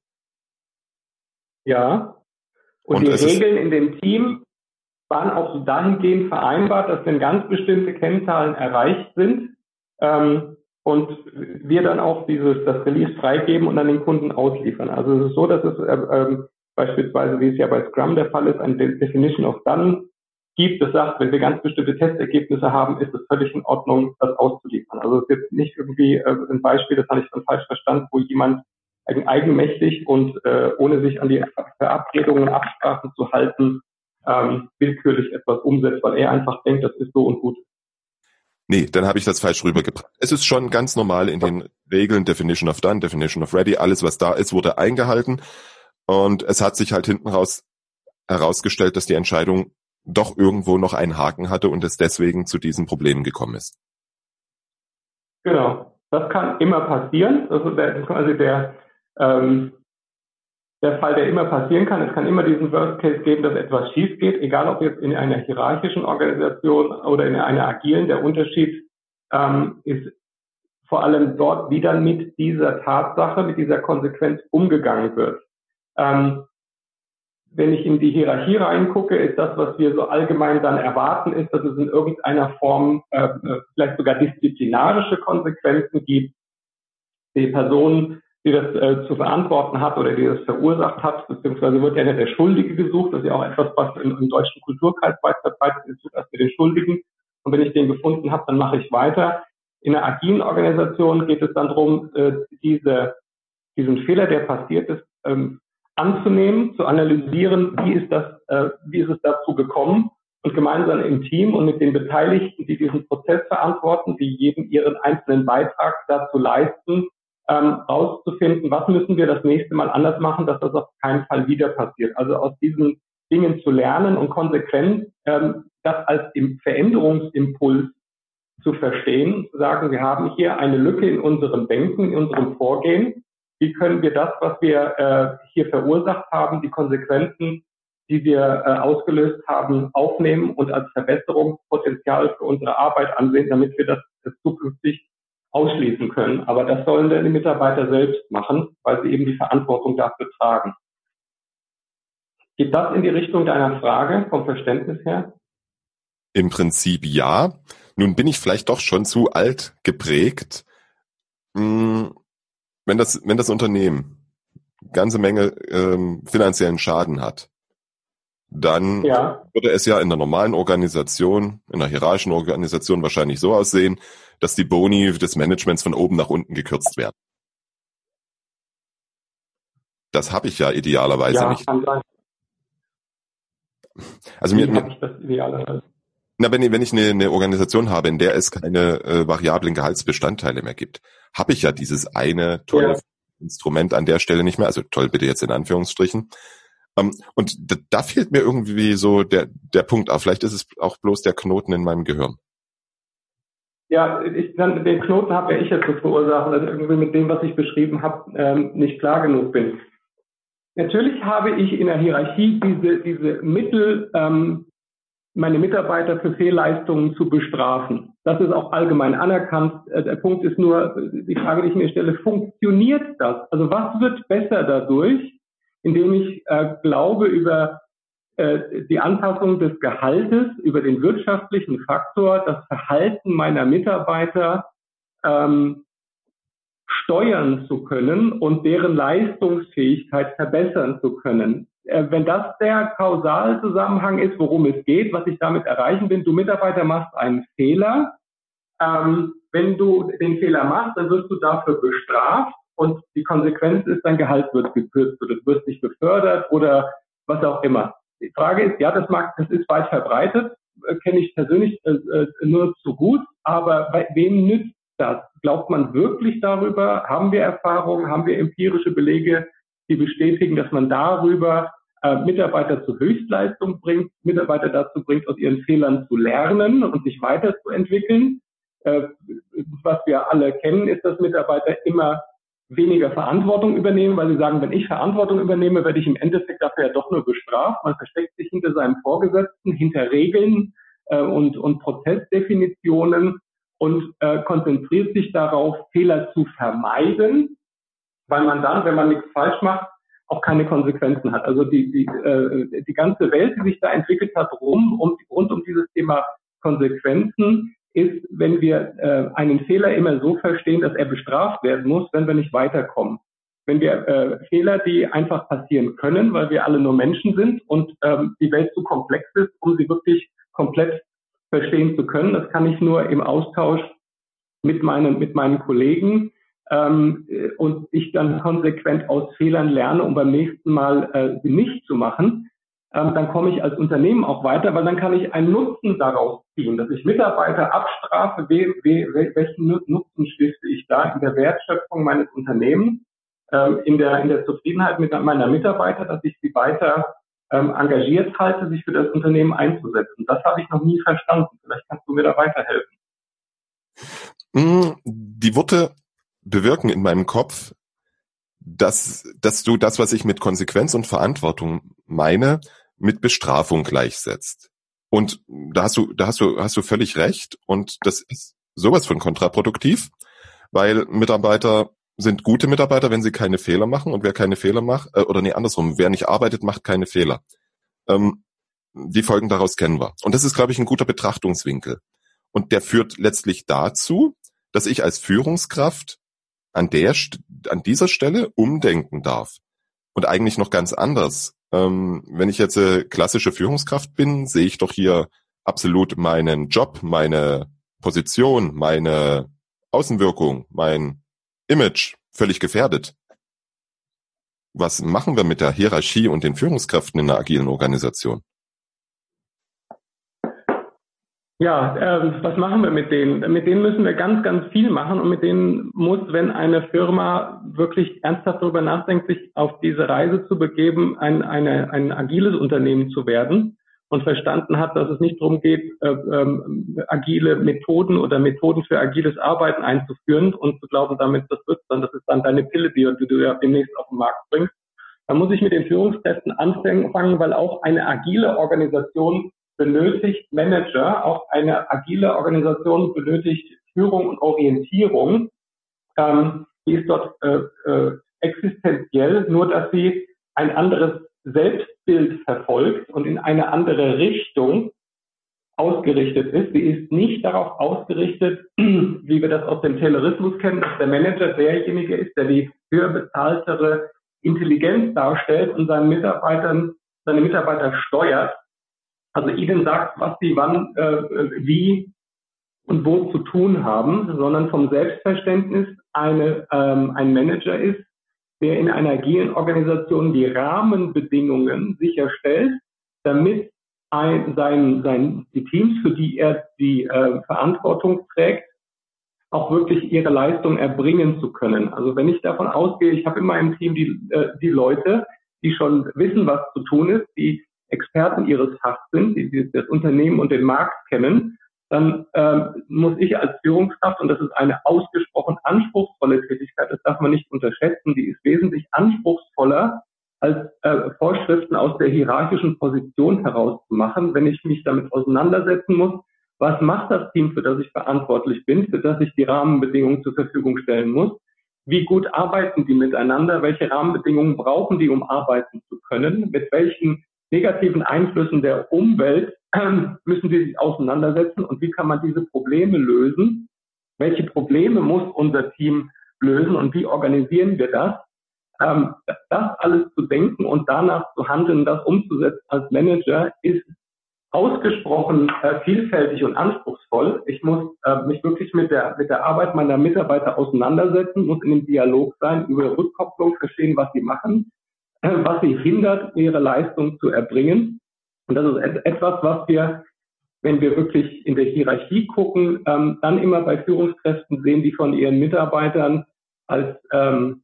Ja. Und, und die Regeln in dem Team waren auch so dahingehend vereinbart, dass wenn ganz bestimmte Kennzahlen erreicht sind ähm, und wir dann auch dieses das Release freigeben und an den Kunden ausliefern. Also es ist so, dass es äh, äh, beispielsweise, wie es ja bei Scrum der Fall ist, ein Definition of Done gibt, das sagt, wenn wir ganz bestimmte Testergebnisse haben, ist es völlig in Ordnung, das auszuliefern. Also es ist jetzt nicht irgendwie äh, ein Beispiel, das habe ich dann falsch verstanden, wo jemand eigenmächtig und äh, ohne sich an die Verabredungen und Absprachen zu halten, ähm, willkürlich etwas umsetzt, weil er einfach denkt, das ist so und gut. Nee, dann habe ich das falsch rübergebracht. Es ist schon ganz normal in den Regeln, Definition of Done, Definition of Ready, alles was da ist, wurde eingehalten und es hat sich halt hinten raus herausgestellt, dass die Entscheidung doch irgendwo noch einen Haken hatte und es deswegen zu diesen Problemen gekommen ist. Genau, das kann immer passieren. Das ist der, quasi der, ähm, der Fall, der immer passieren kann. Es kann immer diesen Worst Case geben, dass etwas schief geht, egal ob jetzt in einer hierarchischen Organisation oder in einer agilen. Der Unterschied ähm, ist vor allem dort, wie dann mit dieser Tatsache, mit dieser Konsequenz umgegangen wird. Ähm, Wenn ich in die Hierarchie reingucke, ist das, was wir so allgemein dann erwarten, ist, dass es in irgendeiner Form äh, vielleicht sogar disziplinarische Konsequenzen gibt. Die Person, die das äh, zu verantworten hat oder die das verursacht hat, beziehungsweise wird ja nicht der Schuldige gesucht. Das ist ja auch etwas, was im, im deutschen Kulturkreis weit verbreitet ist, als wir den Schuldigen. Und wenn ich den gefunden habe, dann mache ich weiter. In einer agilen Organisation geht es dann darum, äh, diese, diesen Fehler, der passiert ist, ähm, anzunehmen, zu analysieren, wie ist das, äh, wie ist es dazu gekommen und gemeinsam im Team und mit den Beteiligten, die diesen Prozess verantworten, die jeden ihren einzelnen Beitrag dazu leisten, ähm, rauszufinden, was müssen wir das nächste Mal anders machen, dass das auf keinen Fall wieder passiert. Also aus diesen Dingen zu lernen und konsequent ähm, das als im Veränderungsimpuls zu verstehen und zu sagen, wir haben hier eine Lücke in unserem Denken, in unserem Vorgehen. Wie können wir das, was wir äh, hier verursacht haben, die Konsequenzen, die wir äh, ausgelöst haben, aufnehmen und als Verbesserungspotenzial für unsere Arbeit ansehen, damit wir das äh, zukünftig ausschließen können. Aber das sollen dann die Mitarbeiter selbst machen, weil sie eben die Verantwortung dafür tragen. Geht das in die Richtung deiner Frage vom Verständnis her? Im Prinzip ja. Nun bin ich vielleicht doch schon zu alt geprägt. Wenn das, wenn das Unternehmen ganze Menge ähm, finanziellen Schaden hat, dann ja. würde es ja in der normalen Organisation, in einer hierarchischen Organisation wahrscheinlich so aussehen, dass die Boni des Managements von oben nach unten gekürzt werden. Das habe ich ja idealerweise ja, nicht. Kann sein. Also mir, habe ich das idealerweise? Na, wenn, wenn ich eine, eine Organisation habe, in der es keine äh, variablen Gehaltsbestandteile mehr gibt, habe ich ja dieses eine tolle ja. Instrument an der Stelle nicht mehr. Also toll bitte jetzt in Anführungsstrichen. Um, und da, da fehlt mir irgendwie so der, der Punkt auf. Vielleicht ist es auch bloß der Knoten in meinem Gehirn. Ja, ich, dann, den Knoten habe ja ich jetzt zu verursachen, dass ich irgendwie mit dem, was ich beschrieben habe, ähm, nicht klar genug bin. Natürlich habe ich in der Hierarchie diese, diese Mittel, ähm, meine Mitarbeiter für Fehlleistungen zu bestrafen. Das ist auch allgemein anerkannt. Der Punkt ist nur, die Frage, die ich mir stelle, funktioniert das? Also was wird besser dadurch, indem ich äh, glaube, über äh, die Anpassung des Gehaltes, über den wirtschaftlichen Faktor, das Verhalten meiner Mitarbeiter ähm, steuern zu können und deren Leistungsfähigkeit verbessern zu können. Äh, wenn das der Kausalzusammenhang ist, worum es geht, was ich damit erreichen will, du Mitarbeiter machst einen Fehler. Ähm, wenn du den Fehler machst, dann wirst du dafür bestraft und die Konsequenz ist, dein Gehalt wird gekürzt oder du wirst nicht befördert oder was auch immer. Die Frage ist, ja, das mag, das ist weit verbreitet, äh, kenne ich persönlich äh, äh, nur zu gut, aber bei wem nützt das? Glaubt man wirklich darüber? Haben wir Erfahrungen? Haben wir empirische Belege, die bestätigen, dass man darüber äh, Mitarbeiter zur Höchstleistung bringt, Mitarbeiter dazu bringt, aus ihren Fehlern zu lernen und sich weiterzuentwickeln? Äh, was wir alle kennen, ist, dass Mitarbeiter immer weniger Verantwortung übernehmen, weil sie sagen, wenn ich Verantwortung übernehme, werde ich im Endeffekt dafür ja doch nur bestraft. Man versteckt sich hinter seinem Vorgesetzten, hinter Regeln äh, und, und Prozessdefinitionen und äh, konzentriert sich darauf, Fehler zu vermeiden, weil man dann, wenn man nichts falsch macht, auch keine Konsequenzen hat. Also die, die, äh, die ganze Welt, die sich da entwickelt hat, rum, um, rund um dieses Thema Konsequenzen, ist, wenn wir äh, einen Fehler immer so verstehen, dass er bestraft werden muss, wenn wir nicht weiterkommen. Wenn wir äh, Fehler, die einfach passieren können, weil wir alle nur Menschen sind und ähm, die Welt zu komplex ist, um sie wirklich komplett verstehen zu können, das kann ich nur im Austausch mit meinen, mit meinen Kollegen ähm, und ich dann konsequent aus Fehlern lerne, um beim nächsten Mal äh, sie nicht zu machen. Ähm, dann komme ich als Unternehmen auch weiter, weil dann kann ich einen Nutzen daraus ziehen, dass ich Mitarbeiter abstrafe, we, we, welchen Nutzen stifte ich da in der Wertschöpfung meines Unternehmens, ähm, in der in der Zufriedenheit mit meiner Mitarbeiter, dass ich sie weiter ähm, engagiert halte, sich für das Unternehmen einzusetzen. Das habe ich noch nie verstanden. Vielleicht kannst du mir da weiterhelfen. Die Worte bewirken in meinem Kopf, dass, dass du das, was ich mit Konsequenz und Verantwortung meine, mit Bestrafung gleichsetzt. Und da hast du, da hast du, hast du völlig recht. Und das ist sowas von kontraproduktiv, weil Mitarbeiter sind gute Mitarbeiter, wenn sie keine Fehler machen. Und wer keine Fehler macht, äh, oder nee, andersrum, wer nicht arbeitet, macht keine Fehler. Ähm, die Folgen daraus kennen wir. Und das ist, glaube ich, ein guter Betrachtungswinkel. Und der führt letztlich dazu, dass ich als Führungskraft an der, an dieser Stelle umdenken darf. Und eigentlich noch ganz anders. Ähm, wenn ich jetzt äh, klassische Führungskraft bin, sehe ich doch hier absolut meinen Job, meine Position, meine Außenwirkung, mein Image völlig gefährdet. Was machen wir mit der Hierarchie und den Führungskräften in einer agilen Organisation? Ja, äh, was machen wir mit denen? Mit denen müssen wir ganz, ganz viel machen und mit denen muss, wenn eine Firma wirklich ernsthaft darüber nachdenkt, sich auf diese Reise zu begeben, ein, eine, ein agiles Unternehmen zu werden und verstanden hat, dass es nicht darum geht, äh, ähm, agile Methoden oder Methoden für agiles Arbeiten einzuführen und zu glauben, damit das wird dann, das ist dann deine Pille, die, die du ja demnächst auf den Markt bringst. Da muss ich mit den Führungskräften anfangen, weil auch eine agile Organisation benötigt Manager, auch eine agile Organisation benötigt Führung und Orientierung. Ähm, die ist dort äh, äh, existenziell, nur dass sie ein anderes Selbst Zielbild verfolgt und in eine andere Richtung ausgerichtet ist. Sie ist nicht darauf ausgerichtet, wie wir das aus dem Taylorismus kennen, dass der Manager derjenige ist, der die höher bezahltere Intelligenz darstellt und seinen Mitarbeitern, seine Mitarbeiter steuert. Also ihnen sagt, was sie wann, äh, wie und wo zu tun haben, sondern vom Selbstverständnis eine, ähm, ein Manager ist, der in einer agilen Organisation die Rahmenbedingungen sicherstellt, damit ein, sein, sein, die Teams, für die er die äh, Verantwortung trägt, auch wirklich ihre Leistung erbringen zu können. Also wenn ich davon ausgehe, ich habe in meinem Team die, äh, die Leute, die schon wissen, was zu tun ist, die Experten ihres Fachs sind, die, die das Unternehmen und den Markt kennen, dann ähm, muss ich als Führungskraft, und das ist eine ausgesprochen anspruchsvolle Tätigkeit, das darf man nicht unterschätzen, die ist wesentlich anspruchsvoller, als äh, Vorschriften aus der hierarchischen Position herauszumachen, wenn ich mich damit auseinandersetzen muss, was macht das Team, für das ich verantwortlich bin, für das ich die Rahmenbedingungen zur Verfügung stellen muss, wie gut arbeiten die miteinander, welche Rahmenbedingungen brauchen die, um arbeiten zu können, mit welchen negativen Einflüssen der Umwelt müssen sie sich auseinandersetzen und wie kann man diese Probleme lösen? Welche Probleme muss unser Team lösen und wie organisieren wir das? Ähm, das alles zu denken und danach zu handeln, das umzusetzen als Manager, ist ausgesprochen äh, vielfältig und anspruchsvoll. Ich muss äh, mich wirklich mit der mit der Arbeit meiner Mitarbeiter auseinandersetzen, muss in dem Dialog sein, über Rückkopplung verstehen, was sie machen, äh, was sie hindert, ihre Leistung zu erbringen. Und das ist et- etwas, was wir, wenn wir wirklich in der Hierarchie gucken, ähm, dann immer bei Führungskräften sehen, die von ihren Mitarbeitern als ähm,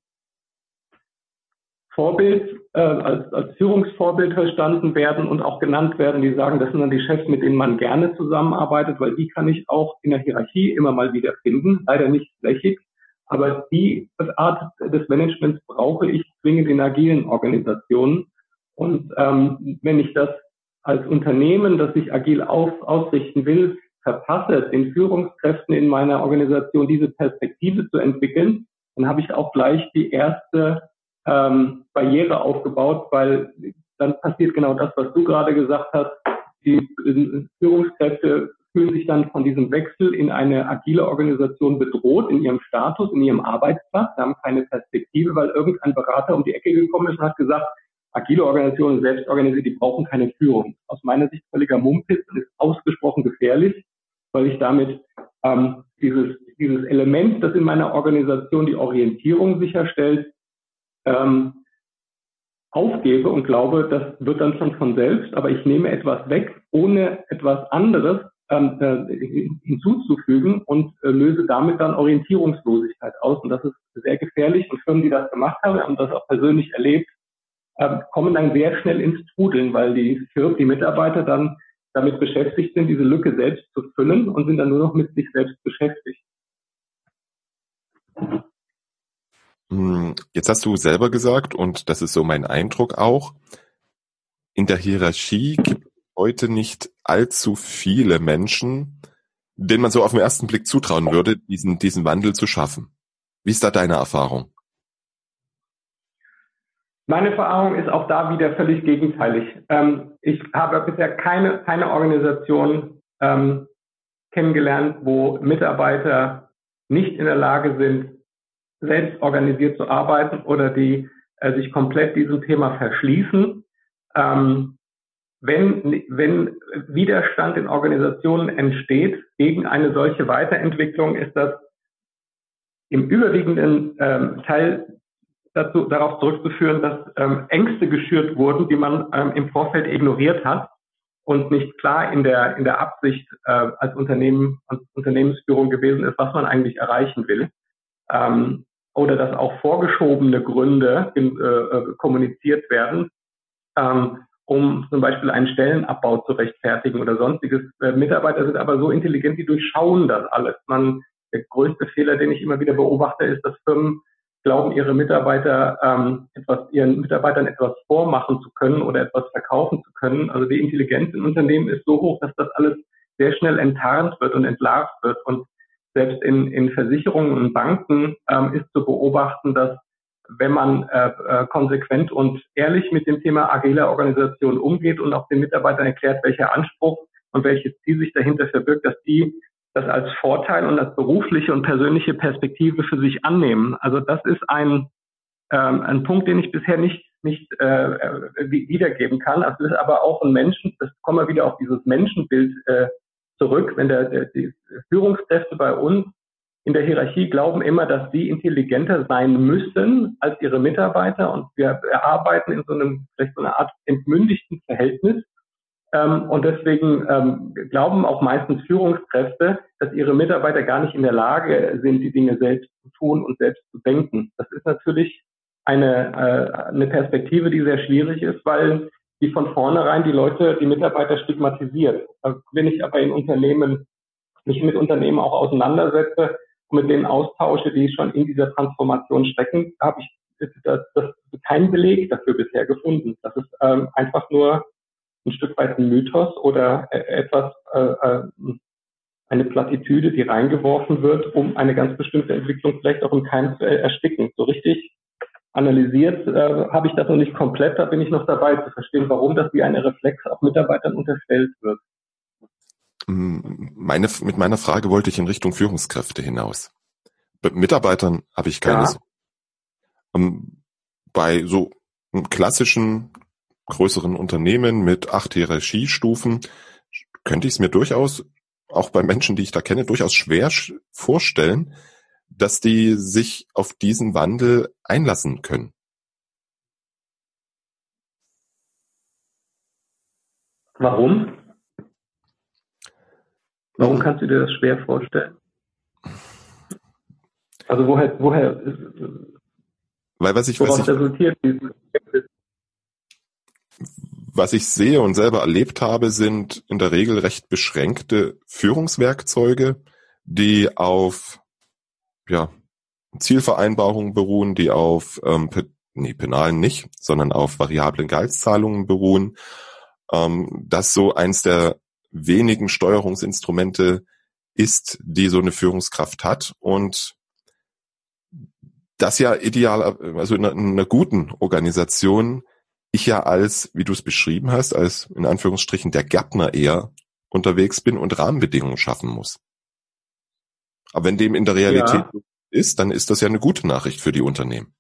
Vorbild, äh, als, als Führungsvorbild verstanden werden und auch genannt werden, die sagen, das sind dann die Chefs, mit denen man gerne zusammenarbeitet, weil die kann ich auch in der Hierarchie immer mal wieder finden, leider nicht flächig, aber die Art des Managements brauche ich zwingend in agilen Organisationen. Und ähm, wenn ich das als Unternehmen, das sich agil auf, ausrichten will, verpasse, den Führungskräften in meiner Organisation diese Perspektive zu entwickeln, dann habe ich auch gleich die erste ähm, Barriere aufgebaut, weil dann passiert genau das, was du gerade gesagt hast. Die äh, Führungskräfte fühlen sich dann von diesem Wechsel in eine agile Organisation bedroht, in ihrem Status, in ihrem Arbeitsplatz, sie haben keine Perspektive, weil irgendein Berater um die Ecke gekommen ist und hat gesagt, agile Organisationen, selbst organisiert, die brauchen keine Führung. Aus meiner Sicht völliger Mumpitz und ist ausgesprochen gefährlich, weil ich damit ähm, dieses, dieses Element, das in meiner Organisation die Orientierung sicherstellt, ähm, aufgebe und glaube, das wird dann schon von selbst, aber ich nehme etwas weg, ohne etwas anderes ähm, äh, hinzuzufügen und äh, löse damit dann Orientierungslosigkeit aus. Und das ist sehr gefährlich. Und Firmen, die das gemacht haben, haben das auch persönlich erlebt, äh, kommen dann sehr schnell ins Trudeln, weil die Firmen, die Mitarbeiter dann damit beschäftigt sind, diese Lücke selbst zu füllen und sind dann nur noch mit sich selbst beschäftigt. Jetzt hast du selber gesagt, und das ist so mein Eindruck auch, in der Hierarchie gibt es heute nicht allzu viele Menschen, denen man so auf den ersten Blick zutrauen würde, diesen, diesen Wandel zu schaffen. Wie ist da deine Erfahrung? Meine Erfahrung ist auch da wieder völlig gegenteilig. Ähm, ich habe bisher keine, keine Organisation ähm, kennengelernt, wo Mitarbeiter nicht in der Lage sind, selbst organisiert zu arbeiten oder die äh, sich komplett diesem Thema verschließen. Ähm, wenn, wenn Widerstand in Organisationen entsteht gegen eine solche Weiterentwicklung, ist das im überwiegenden ähm, Teil dazu, darauf zurückzuführen, dass ähm, Ängste geschürt wurden, die man ähm, im Vorfeld ignoriert hat und nicht klar in der, in der Absicht äh, als Unternehmen, als Unternehmensführung gewesen ist, was man eigentlich erreichen will. Ähm, oder dass auch vorgeschobene Gründe in, äh, kommuniziert werden, ähm, um zum Beispiel einen Stellenabbau zu rechtfertigen oder sonstiges. Äh, Mitarbeiter sind aber so intelligent, die durchschauen das alles. Man, der größte Fehler, den ich immer wieder beobachte, ist, dass Firmen glauben, ihre Mitarbeiter ähm, etwas, ihren Mitarbeitern etwas vormachen zu können oder etwas verkaufen zu können. Also die Intelligenz im Unternehmen ist so hoch, dass das alles sehr schnell enttarnt wird und entlarvt wird. Und selbst in, in Versicherungen und Banken ähm, ist zu beobachten, dass wenn man äh, äh, konsequent und ehrlich mit dem Thema agile Organisation umgeht und auch den Mitarbeitern erklärt, welcher Anspruch und welches Ziel sich dahinter verbirgt, dass die das als Vorteil und als berufliche und persönliche Perspektive für sich annehmen. Also das ist ein ähm, ein Punkt, den ich bisher nicht nicht äh, wiedergeben kann. Das ist aber auch ein Menschen, das kommen wir wieder auf dieses Menschenbild äh, zurück, wenn der, der die Führungskräfte bei uns in der Hierarchie glauben immer, dass sie intelligenter sein müssen als ihre Mitarbeiter, und wir arbeiten in so einem, vielleicht so einer Art entmündigten Verhältnis. Ähm, und deswegen ähm, glauben auch meistens Führungskräfte, dass ihre Mitarbeiter gar nicht in der Lage sind, die Dinge selbst zu tun und selbst zu denken. Das ist natürlich eine, äh, eine Perspektive, die sehr schwierig ist, weil die von vornherein die Leute, die Mitarbeiter stigmatisiert. Also wenn ich aber in Unternehmen, mich mit Unternehmen auch auseinandersetze und mit denen austausche, die schon in dieser Transformation stecken, habe ich das, das keinen Beleg dafür bisher gefunden. Das ist ähm, einfach nur ein Stück weit ein Mythos oder äh, etwas, äh, äh, eine Plattitüde, die reingeworfen wird, um eine ganz bestimmte Entwicklung vielleicht auch im Keim zu ersticken. So richtig analysiert äh, habe ich das noch nicht komplett, da bin ich noch dabei zu verstehen, warum das wie eine Reflex auch Mitarbeitern unterstellt wird. Meine, mit meiner Frage wollte ich in Richtung Führungskräfte hinaus. Bei Mitarbeitern habe ich keine. Ja. Um, bei so klassischen größeren Unternehmen mit acht Hierarchiestufen könnte ich es mir durchaus, auch bei Menschen, die ich da kenne, durchaus schwer vorstellen, dass die sich auf diesen Wandel einlassen können. Warum? Warum kannst du dir das schwer vorstellen? Also woher, woher, Weil was ich, woraus was ich, resultiert dieses was ich sehe und selber erlebt habe, sind in der Regel recht beschränkte Führungswerkzeuge, die auf ja, Zielvereinbarungen beruhen, die auf ähm, nee, Penalen nicht, sondern auf variablen Gehaltszahlungen beruhen. Ähm, das so eins der wenigen Steuerungsinstrumente ist, die so eine Führungskraft hat, und das ja ideal, also in einer, in einer guten Organisation, ich ja als, wie du es beschrieben hast, als in Anführungsstrichen der Gärtner eher unterwegs bin und Rahmenbedingungen schaffen muss. Aber wenn dem in der Realität ja. ist, dann ist das ja eine gute Nachricht für die Unternehmen.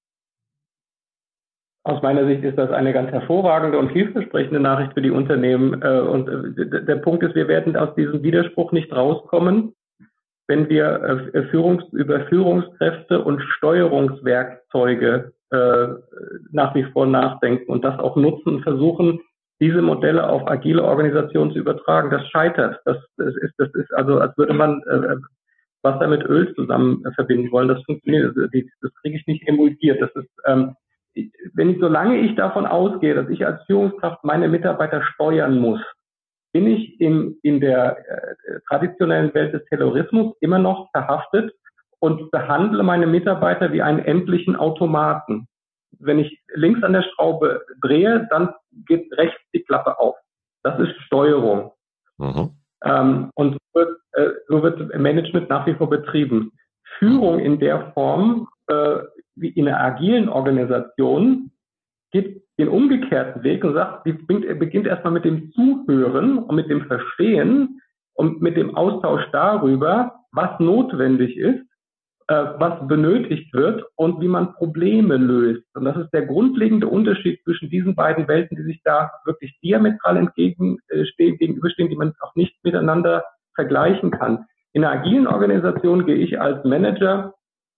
Aus meiner Sicht ist das eine ganz hervorragende und vielversprechende Nachricht für die Unternehmen. Und der Punkt ist, wir werden aus diesem Widerspruch nicht rauskommen, wenn wir Führungs-, über Führungskräfte und Steuerungswerkzeuge äh, nach wie vor nachdenken und das auch nutzen und versuchen, diese Modelle auf agile Organisationen zu übertragen. Das scheitert. Das, das ist, das ist also, als würde man äh, Wasser mit Öl zusammen äh, verbinden wollen. Das funktioniert. Das, das kriege ich nicht emulgiert. Das ist, ähm, wenn ich, solange ich davon ausgehe, dass ich als Führungskraft meine Mitarbeiter steuern muss, bin ich in, in der äh, traditionellen Welt des Terrorismus immer noch verhaftet und behandle meine Mitarbeiter wie einen endlichen Automaten. Wenn ich links an der Schraube drehe, dann geht rechts die Klappe auf. Das ist Steuerung. Mhm. Ähm, und so wird, äh, so wird Management nach wie vor betrieben. Führung in der Form, äh, wie in einer agilen Organisation, geht den umgekehrten Weg und sagt, die beginnt, beginnt erstmal mit dem Zuhören und mit dem Verstehen und mit dem Austausch darüber, was notwendig ist, äh, was benötigt wird und wie man Probleme löst. Und das ist der grundlegende Unterschied zwischen diesen beiden Welten, die sich da wirklich diametral entgegenstehen, gegenüberstehen, die man auch nicht miteinander vergleichen kann. In einer agilen Organisation gehe ich als Manager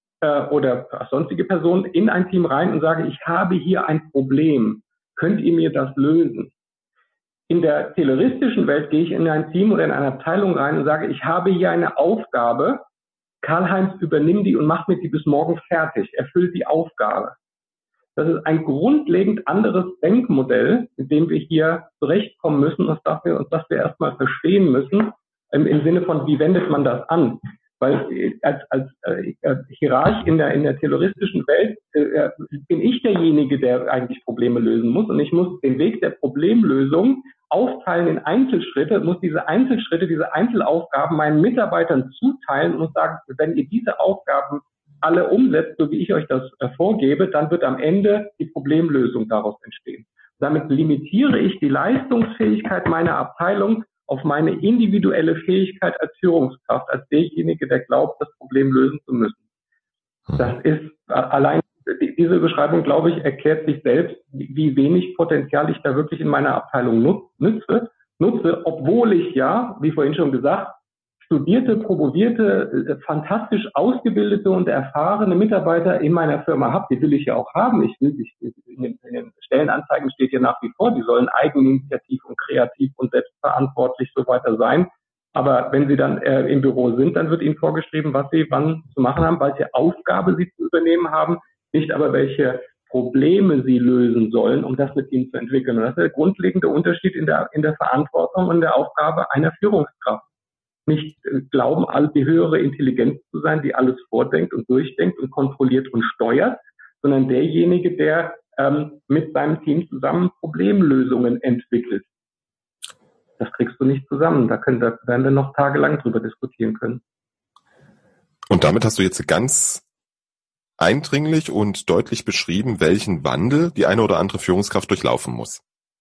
oder sonstige Person in ein Team rein und sage, ich habe hier ein Problem. Könnt ihr mir das lösen? In der tayloristischen Welt gehe ich in ein Team oder in eine Abteilung rein und sage, ich habe hier eine Aufgabe. Karl-Heinz, übernimm die und mach mir die bis morgen fertig. Erfüll die Aufgabe. Das ist ein grundlegend anderes Denkmodell, mit dem wir hier zurechtkommen müssen und das wir, und das wir erstmal verstehen müssen, im, im Sinne von, wie wendet man das an? Weil als, als äh, Hierarch in der, in der terroristischen Welt äh, bin ich derjenige, der eigentlich Probleme lösen muss. Und ich muss den Weg der Problemlösung aufteilen in Einzelschritte, muss diese Einzelschritte, diese Einzelaufgaben meinen Mitarbeitern zuteilen und muss sagen, wenn ihr diese Aufgaben alle umsetzt, so wie ich euch das äh, vorgebe, dann wird am Ende die Problemlösung daraus entstehen. Damit limitiere ich die Leistungsfähigkeit meiner Abteilung auf meine individuelle Fähigkeit als Führungskraft, als derjenige, der glaubt, das Problem lösen zu müssen. Das ist äh, allein, diese Beschreibung, glaube ich, erklärt sich selbst, wie wenig Potenzial ich da wirklich in meiner Abteilung nutze, nutze, obwohl ich ja, wie vorhin schon gesagt, studierte, promovierte, fantastisch ausgebildete und erfahrene Mitarbeiter in meiner Firma habe. Die will ich ja auch haben. Ich will, ich, in, den, in den Stellenanzeigen steht ja nach wie vor, die sollen eigeninitiativ und kreativ und selbstverantwortlich so weiter sein. Aber wenn sie dann äh, im Büro sind, dann wird ihnen vorgeschrieben, was sie wann zu machen haben, welche Aufgabe sie zu übernehmen haben, nicht aber welche Probleme sie lösen sollen, um das mit ihnen zu entwickeln. Und das ist der grundlegende Unterschied in der, in der Verantwortung und der Aufgabe einer Führungskraft. Nicht äh, glauben, alle die höhere Intelligenz zu sein, die alles vordenkt und durchdenkt und kontrolliert und steuert, sondern derjenige, der ähm, mit seinem Team zusammen Problemlösungen entwickelt. Das kriegst du nicht zusammen. Da, können, da werden wir noch tagelang drüber diskutieren können. Und damit hast du jetzt ganz eindringlich und deutlich beschrieben, welchen Wandel die eine oder andere Führungskraft durchlaufen muss.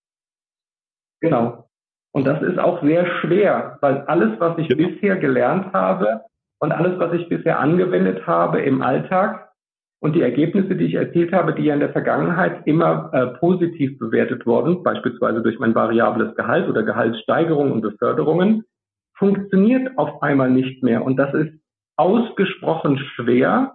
Genau. Und das ist auch sehr schwer, weil alles, was ich ja. bisher gelernt habe und alles, was ich bisher angewendet habe im Alltag und die Ergebnisse, die ich erzielt habe, die ja in der Vergangenheit immer äh, positiv bewertet wurden, beispielsweise durch mein variables Gehalt oder Gehaltssteigerungen und Beförderungen, funktioniert auf einmal nicht mehr. Und das ist ausgesprochen schwer,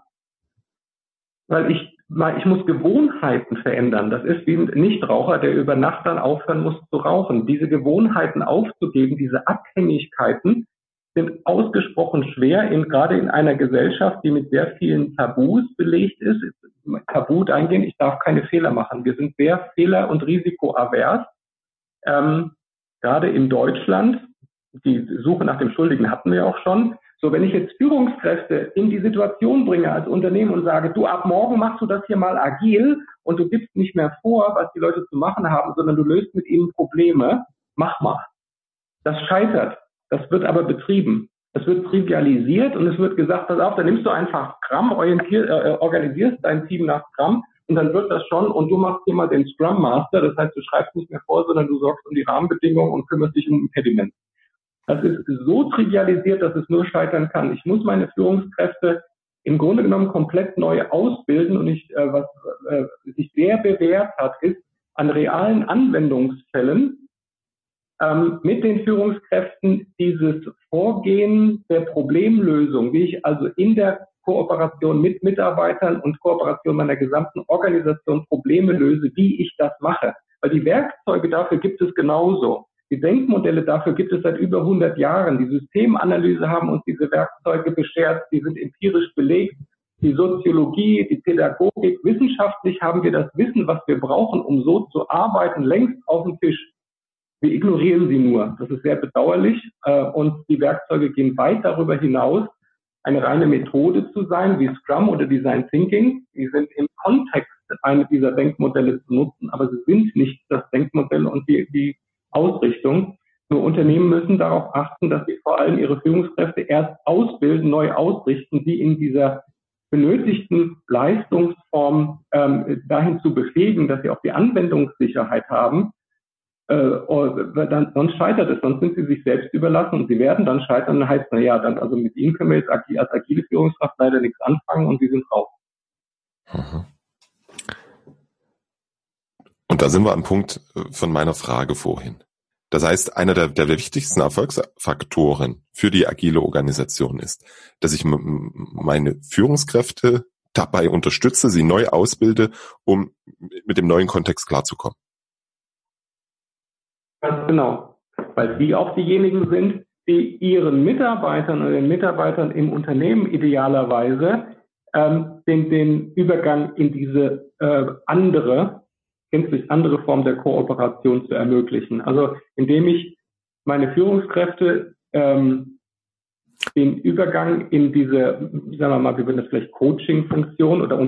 weil ich ich muss Gewohnheiten verändern. Das ist wie ein Nichtraucher, der über Nacht dann aufhören muss zu rauchen. Diese Gewohnheiten aufzugeben, diese Abhängigkeiten sind ausgesprochen schwer, in, gerade in einer Gesellschaft, die mit sehr vielen Tabus belegt ist. Tabu eingehen, ich darf keine Fehler machen. Wir sind sehr fehler- und risikoavers. Ähm, gerade in Deutschland, die Suche nach dem Schuldigen hatten wir auch schon. So, wenn ich jetzt Führungskräfte in die Situation bringe als Unternehmen und sage, du, ab morgen machst du das hier mal agil und du gibst nicht mehr vor, was die Leute zu machen haben, sondern du löst mit ihnen Probleme, mach mal. Das scheitert. Das wird aber betrieben. Das wird trivialisiert und es wird gesagt, pass auf, dann nimmst du einfach Scrum, orientier, äh, organisierst dein Team nach Scrum und dann wird das schon und du machst hier mal den Scrum Master, das heißt, du schreibst nicht mehr vor, sondern du sorgst um die Rahmenbedingungen und kümmerst dich um Impediments. Das ist so trivialisiert, dass es nur scheitern kann. Ich muss meine Führungskräfte im Grunde genommen komplett neu ausbilden und ich, äh, was äh, sich sehr bewährt hat, ist an realen Anwendungsfällen ähm, mit den Führungskräften dieses Vorgehen der Problemlösung, wie ich also in der Kooperation mit Mitarbeitern und Kooperation meiner gesamten Organisation Probleme löse, wie ich das mache. Weil die Werkzeuge dafür gibt es genauso. Die Denkmodelle dafür gibt es seit über hundert Jahren. Die Systemanalyse haben uns diese Werkzeuge beschert. Die sind empirisch belegt. Die Soziologie, die Pädagogik, wissenschaftlich haben wir das Wissen, was wir brauchen, um so zu arbeiten, längst auf dem Tisch. Wir ignorieren sie nur. Das ist sehr bedauerlich. Und die Werkzeuge gehen weit darüber hinaus, eine reine Methode zu sein, wie Scrum oder Design Thinking. Die sind im Kontext einer dieser Denkmodelle zu nutzen, aber sie sind nicht das Denkmodell und die, die Ausrichtung. Nur Unternehmen müssen darauf achten, dass sie vor allem ihre Führungskräfte erst ausbilden, neu ausrichten, sie in dieser benötigten Leistungsform ähm, dahin zu befähigen, dass sie auch die Anwendungssicherheit haben. Äh, dann, sonst scheitert es, sonst sind sie sich selbst überlassen und sie werden dann scheitern. Dann heißt, na ja, dann also mit ihnen können wir jetzt als agile Führungskraft leider nichts anfangen und sie sind raus. Mhm. Und da sind wir am Punkt von meiner Frage vorhin. Das heißt, einer der, der wichtigsten Erfolgsfaktoren für die agile Organisation ist, dass ich m- meine Führungskräfte dabei unterstütze, sie neu ausbilde, um mit dem neuen Kontext klarzukommen. Ganz genau. Weil die auch diejenigen sind, die ihren Mitarbeitern oder den Mitarbeitern im Unternehmen idealerweise ähm, den, den Übergang in diese äh, andere gänzlich andere Form der Kooperation zu ermöglichen. Also indem ich meine Führungskräfte ähm, den Übergang in diese, sagen wir mal, wir würden das vielleicht Coaching-Funktion oder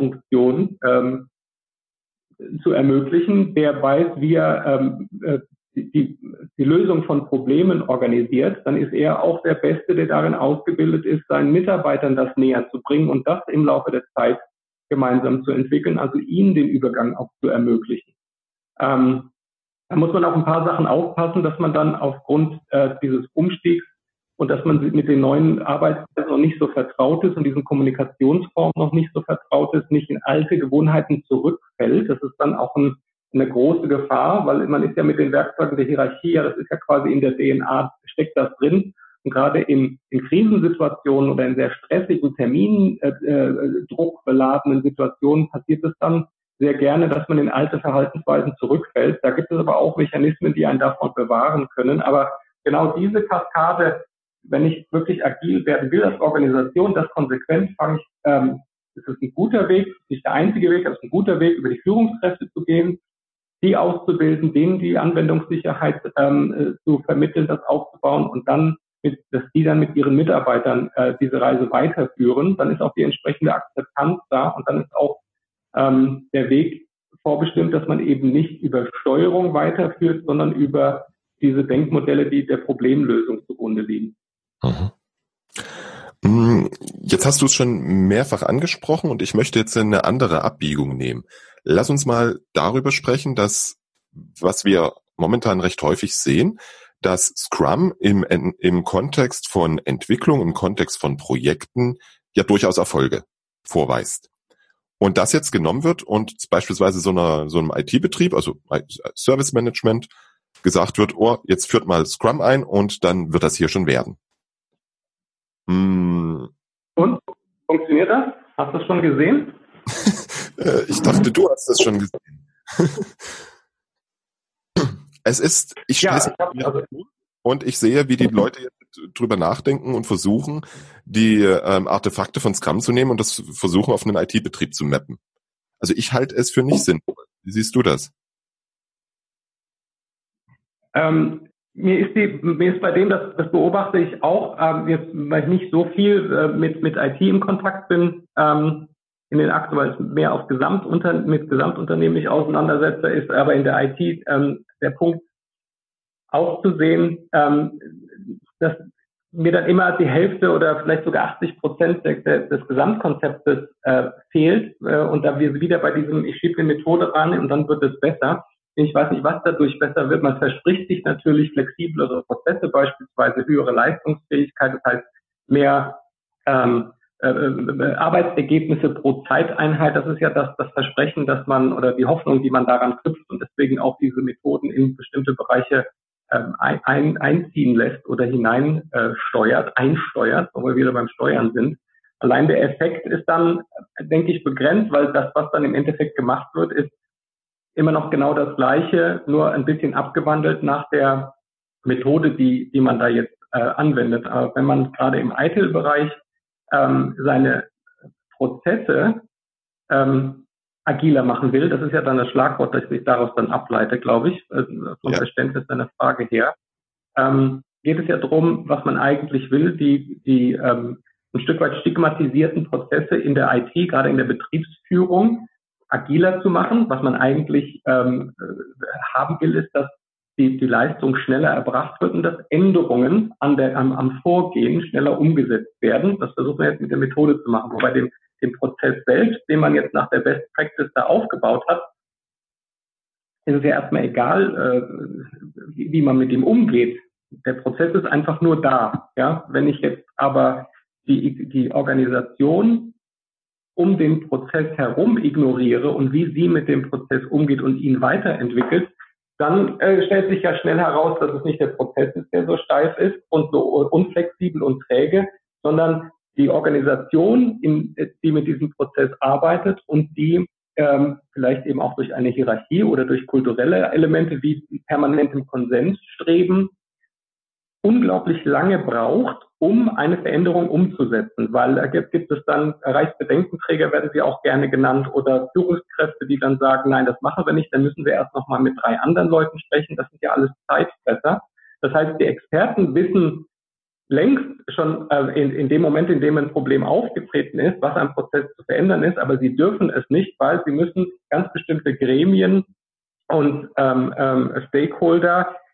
Unterstützerfunktion ähm, zu ermöglichen, der weiß, wie er ähm, die, die, die Lösung von Problemen organisiert, dann ist er auch der Beste, der darin ausgebildet ist, seinen Mitarbeitern das näher zu bringen und das im Laufe der Zeit gemeinsam zu entwickeln, also ihnen den Übergang auch zu ermöglichen. Ähm, da muss man auf ein paar Sachen aufpassen, dass man dann aufgrund äh, dieses Umstiegs und dass man mit den neuen Arbeitsweisen noch nicht so vertraut ist und diesen Kommunikationsformen noch nicht so vertraut ist, nicht in alte Gewohnheiten zurückfällt. Das ist dann auch ein, eine große Gefahr, weil man ist ja mit den Werkzeugen der Hierarchie, ja, das ist ja quasi in der D N A, steckt das drin. Und gerade in, in Krisensituationen oder in sehr stressigen, Termindruck beladenen Situationen passiert es dann sehr gerne, dass man in alte Verhaltensweisen zurückfällt. Da gibt es aber auch Mechanismen, die einen davon bewahren können. Aber genau diese Kaskade, wenn ich wirklich agil werden will als Organisation, das konsequent fange ich, ähm, ist es ein guter Weg, nicht der einzige Weg, aber es ist ein guter Weg, über die Führungskräfte zu gehen, die auszubilden, denen die Anwendungssicherheit ähm, zu vermitteln, das aufzubauen und dann, mit, dass die dann mit ihren Mitarbeitern äh, diese Reise weiterführen. Dann ist auch die entsprechende Akzeptanz da und dann ist auch ähm, der Weg vorbestimmt, dass man eben nicht über Steuerung weiterführt, sondern über diese Denkmodelle, die der Problemlösung zugrunde liegen. Mhm. Jetzt hast du es schon mehrfach angesprochen und ich möchte jetzt eine andere Abbiegung nehmen. Lass uns mal darüber sprechen, dass, was wir momentan recht häufig sehen, dass Scrum im, im Kontext von Entwicklung, im Kontext von Projekten ja durchaus Erfolge vorweist. Und das jetzt genommen wird und beispielsweise so einer, so einem I T-Betrieb, also Service Management, gesagt wird, oh, jetzt führt mal Scrum ein und dann wird das hier schon werden. Hm. Und? Funktioniert das? Hast du es schon gesehen? Ich dachte, du hast das schon gesehen. Es ist, ich stelle es ja, mir also, und ich sehe, wie die Leute jetzt drüber nachdenken und versuchen, die ähm, Artefakte von Scrum zu nehmen und das versuchen, auf einen I T-Betrieb zu mappen. Also ich halte es für nicht sinnvoll. Wie siehst du das? Ähm, mir ist die, mir ist bei dem, das, das beobachte ich auch, ähm, jetzt, weil ich nicht so viel äh, mit, mit I T im Kontakt bin, ähm, in den Akten, weil es mehr auf Gesamtunter mit Gesamtunternehmen mich auseinandersetze, ist aber in der I T ähm, der Punkt auch zu sehen, ähm, dass mir dann immer die Hälfte oder vielleicht sogar achtzig Prozent des, des Gesamtkonzeptes äh, fehlt äh, und da wir wieder bei diesem, ich schiebe eine Methode ran und dann wird es besser. Ich weiß nicht, was dadurch besser wird. Man verspricht sich natürlich flexiblere Prozesse, beispielsweise höhere Leistungsfähigkeit, das heißt mehr ähm, äh, Arbeitsergebnisse pro Zeiteinheit. Das ist ja das, das Versprechen, dass man oder die Hoffnung, die man daran knüpft und deswegen auch diese Methoden in bestimmte Bereiche ähm, ein, einziehen lässt oder hineinsteuert, äh, einsteuert, wo wir wieder beim Steuern sind. Allein der Effekt ist dann, denke ich, begrenzt, weil das, was dann im Endeffekt gemacht wird, ist immer noch genau das Gleiche, nur ein bisschen abgewandelt nach der Methode, die, die man da jetzt äh, anwendet. Aber wenn man gerade im I T I L-Bereich ähm, seine Prozesse ähm, agiler machen will, das ist ja dann das Schlagwort, das ich daraus dann ableite, glaube ich, äh, vom ja. Verständnis deiner Frage her, ähm, geht es ja darum, was man eigentlich will, die, die ähm, ein Stück weit stigmatisierten Prozesse in der I T, gerade in der Betriebsführung, agiler zu machen. Was man eigentlich ähm, haben will, ist, dass die, die Leistung schneller erbracht wird und dass Änderungen an der, am, am Vorgehen schneller umgesetzt werden. Das versucht man jetzt mit der Methode zu machen. Wobei dem, dem Prozess selbst, den man jetzt nach der Best Practice da aufgebaut hat, ist es ja erstmal egal, äh, wie, wie man mit dem umgeht. Der Prozess ist einfach nur da. Ja, wenn ich jetzt aber die, die Organisation um den Prozess herum ignoriere und wie sie mit dem Prozess umgeht und ihn weiterentwickelt, dann äh, stellt sich ja schnell heraus, dass es nicht der Prozess ist, der so steif ist und so unflexibel und träge, sondern die Organisation, in, die mit diesem Prozess arbeitet und die ähm, vielleicht eben auch durch eine Hierarchie oder durch kulturelle Elemente wie permanentem Konsens streben, unglaublich lange braucht, um eine Veränderung umzusetzen, weil da gibt, gibt es dann Reichsbedenkenträger, werden sie auch gerne genannt, oder Führungskräfte, die dann sagen, nein, das machen wir nicht, dann müssen wir erst nochmal mit drei anderen Leuten sprechen, das sind ja alles Zeitfresser. Das heißt, die Experten wissen längst schon äh, in, in dem Moment, in dem ein Problem aufgetreten ist, was am Prozess zu verändern ist, aber sie dürfen es nicht, weil sie müssen ganz bestimmte Gremien und ähm, ähm, Stakeholder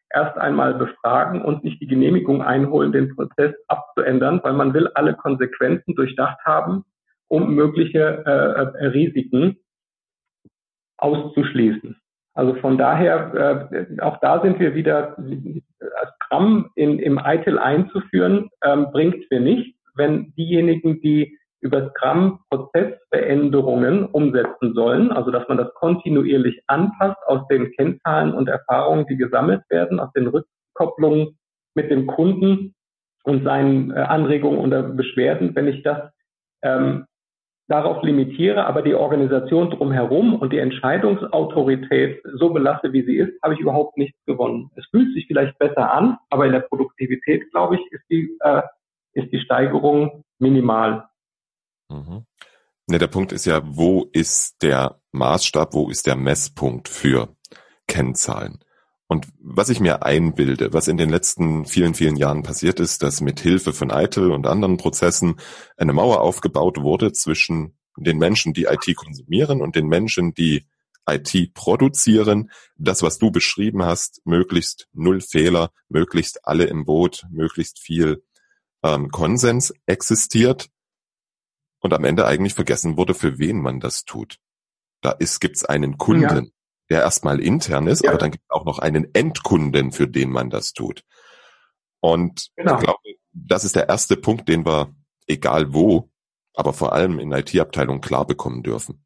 erst einmal befragen und sich die Genehmigung einholen, den Prozess abzuändern, weil man will alle Konsequenzen durchdacht haben, um mögliche äh, Risiken auszuschließen. Also von daher, äh, auch da sind wir wieder, Scrum in, im I T I L einzuführen, ähm, bringt mir nichts, wenn diejenigen, die über Scrum Prozessveränderungen umsetzen sollen, also dass man das kontinuierlich anpasst aus den Kennzahlen und Erfahrungen, die gesammelt werden, aus den Rückkopplungen mit dem Kunden und seinen äh, Anregungen oder Beschwerden, wenn ich das ähm, darauf limitiere, aber die Organisation drumherum und die Entscheidungsautorität so belasse, wie sie ist, habe ich überhaupt nichts gewonnen. Es fühlt sich vielleicht besser an, aber in der Produktivität, glaube ich, ist die, äh, ist die Steigerung minimal. Mhm. Ne, der Punkt ist ja, wo ist der Maßstab, wo ist der Messpunkt für Kennzahlen? Und was ich mir einbilde, was in den letzten vielen, vielen Jahren passiert ist, dass mit Hilfe von I T I L und anderen Prozessen eine Mauer aufgebaut wurde zwischen den Menschen, die I T konsumieren und den Menschen, die I T produzieren. Das, was du beschrieben hast, möglichst null Fehler, möglichst alle im Boot, möglichst viel ähm, Konsens existiert und am Ende eigentlich vergessen wurde, für wen man das tut. Da ist, gibt's einen Kunden, ja, der erstmal intern ist, ja, aber dann gibt es auch noch einen Endkunden, für den man das tut. Und genau, ich glaube, das ist der erste Punkt, den wir, egal wo, aber vor allem in I T-Abteilungen klar bekommen dürfen.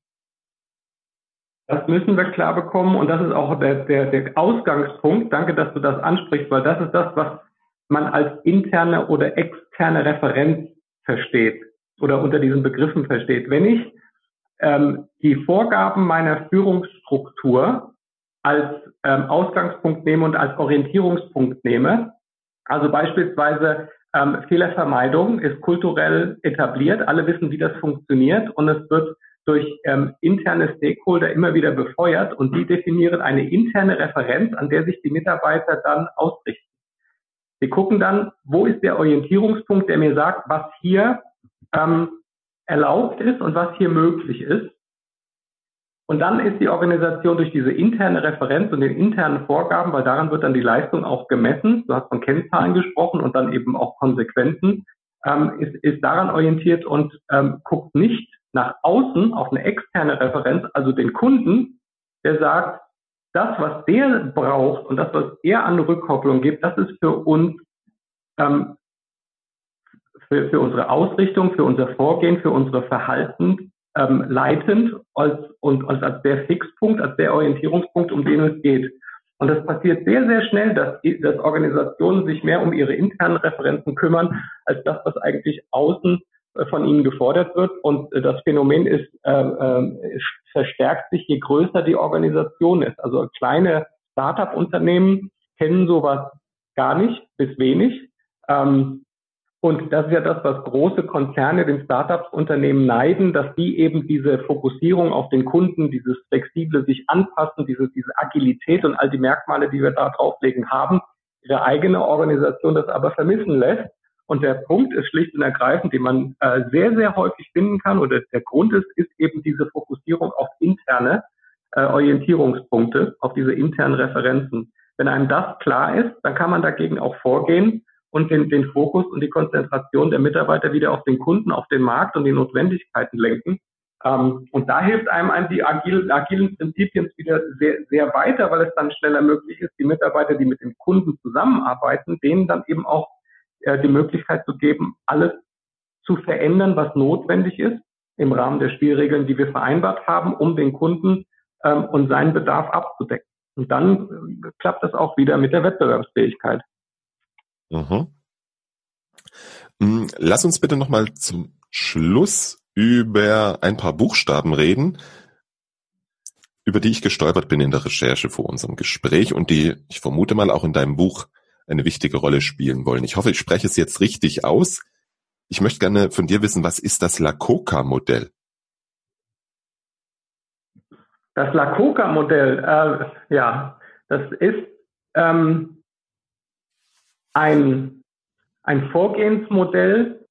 Das müssen wir klar bekommen und das ist auch der, der, der Ausgangspunkt. Danke, dass du das ansprichst, weil das ist das, was man als interne oder externe Referenz versteht oder unter diesen Begriffen versteht. Wenn ich ähm, die Vorgaben meiner Führungsstruktur als ähm, Ausgangspunkt nehme und als Orientierungspunkt nehme, also beispielsweise ähm, Fehlervermeidung ist kulturell etabliert, alle wissen, wie das funktioniert und es wird durch ähm, interne Stakeholder immer wieder befeuert und die definieren eine interne Referenz, an der sich die Mitarbeiter dann ausrichten. Sie gucken dann, wo ist der Orientierungspunkt, der mir sagt, was hier ähm, erlaubt ist und was hier möglich ist. Und dann ist die Organisation durch diese interne Referenz und den internen Vorgaben, weil daran wird dann die Leistung auch gemessen, du hast von Kennzahlen gesprochen und dann eben auch Konsequenzen, ähm, ist, ist daran orientiert und ähm, guckt nicht nach außen auf eine externe Referenz, also den Kunden, der sagt, das, was der braucht und das, was er an Rückkopplung gibt, das ist für uns, ähm, für, für unsere Ausrichtung, für unser Vorgehen, für unsere Verhalten ähm, leitend als, und als, als der Fixpunkt, als der Orientierungspunkt, um den es geht. Und das passiert sehr, sehr schnell, dass, dass Organisationen sich mehr um ihre internen Referenzen kümmern, als das, was eigentlich außen von ihnen gefordert wird. Und das Phänomen ist, äh, äh, verstärkt sich, je größer die Organisation ist. Also kleine Start-up-Unternehmen kennen sowas gar nicht bis wenig. Ähm, und das ist ja das, was große Konzerne den Start-up-Unternehmen neiden, dass die eben diese Fokussierung auf den Kunden, dieses flexible sich anpassen, diese, diese Agilität und all die Merkmale, die wir da drauflegen haben, ihre eigene Organisation das aber vermissen lässt. Und der Punkt ist schlicht und ergreifend, den man äh, sehr, sehr häufig finden kann, oder der Grund ist, ist eben diese Fokussierung auf interne äh, Orientierungspunkte, auf diese internen Referenzen. Wenn einem das klar ist, dann kann man dagegen auch vorgehen und den, den Fokus und die Konzentration der Mitarbeiter wieder auf den Kunden, auf den Markt und die Notwendigkeiten lenken. Ähm, und da hilft einem die agilen, agilen Prinzipien wieder sehr, sehr weiter, weil es dann schneller möglich ist, die Mitarbeiter, die mit dem Kunden zusammenarbeiten, denen dann eben auch die Möglichkeit zu geben, alles zu verändern, was notwendig ist, im Rahmen der Spielregeln, die wir vereinbart haben, um den Kunden ähm, und seinen Bedarf abzudecken. Und dann äh, klappt das auch wieder mit der Wettbewerbsfähigkeit. Mhm. Lass uns bitte nochmal zum Schluss über ein paar Buchstaben reden, über die ich gestolpert bin in der Recherche vor unserem Gespräch und die, ich vermute mal, auch in deinem Buch eine wichtige Rolle spielen wollen. Ich hoffe, ich spreche es jetzt richtig aus. Ich möchte gerne von dir wissen, was ist das Lakota-Modell? Das Lakota-Modell, äh, ja, das ist ähm, ein, ein Vorgehensmodell,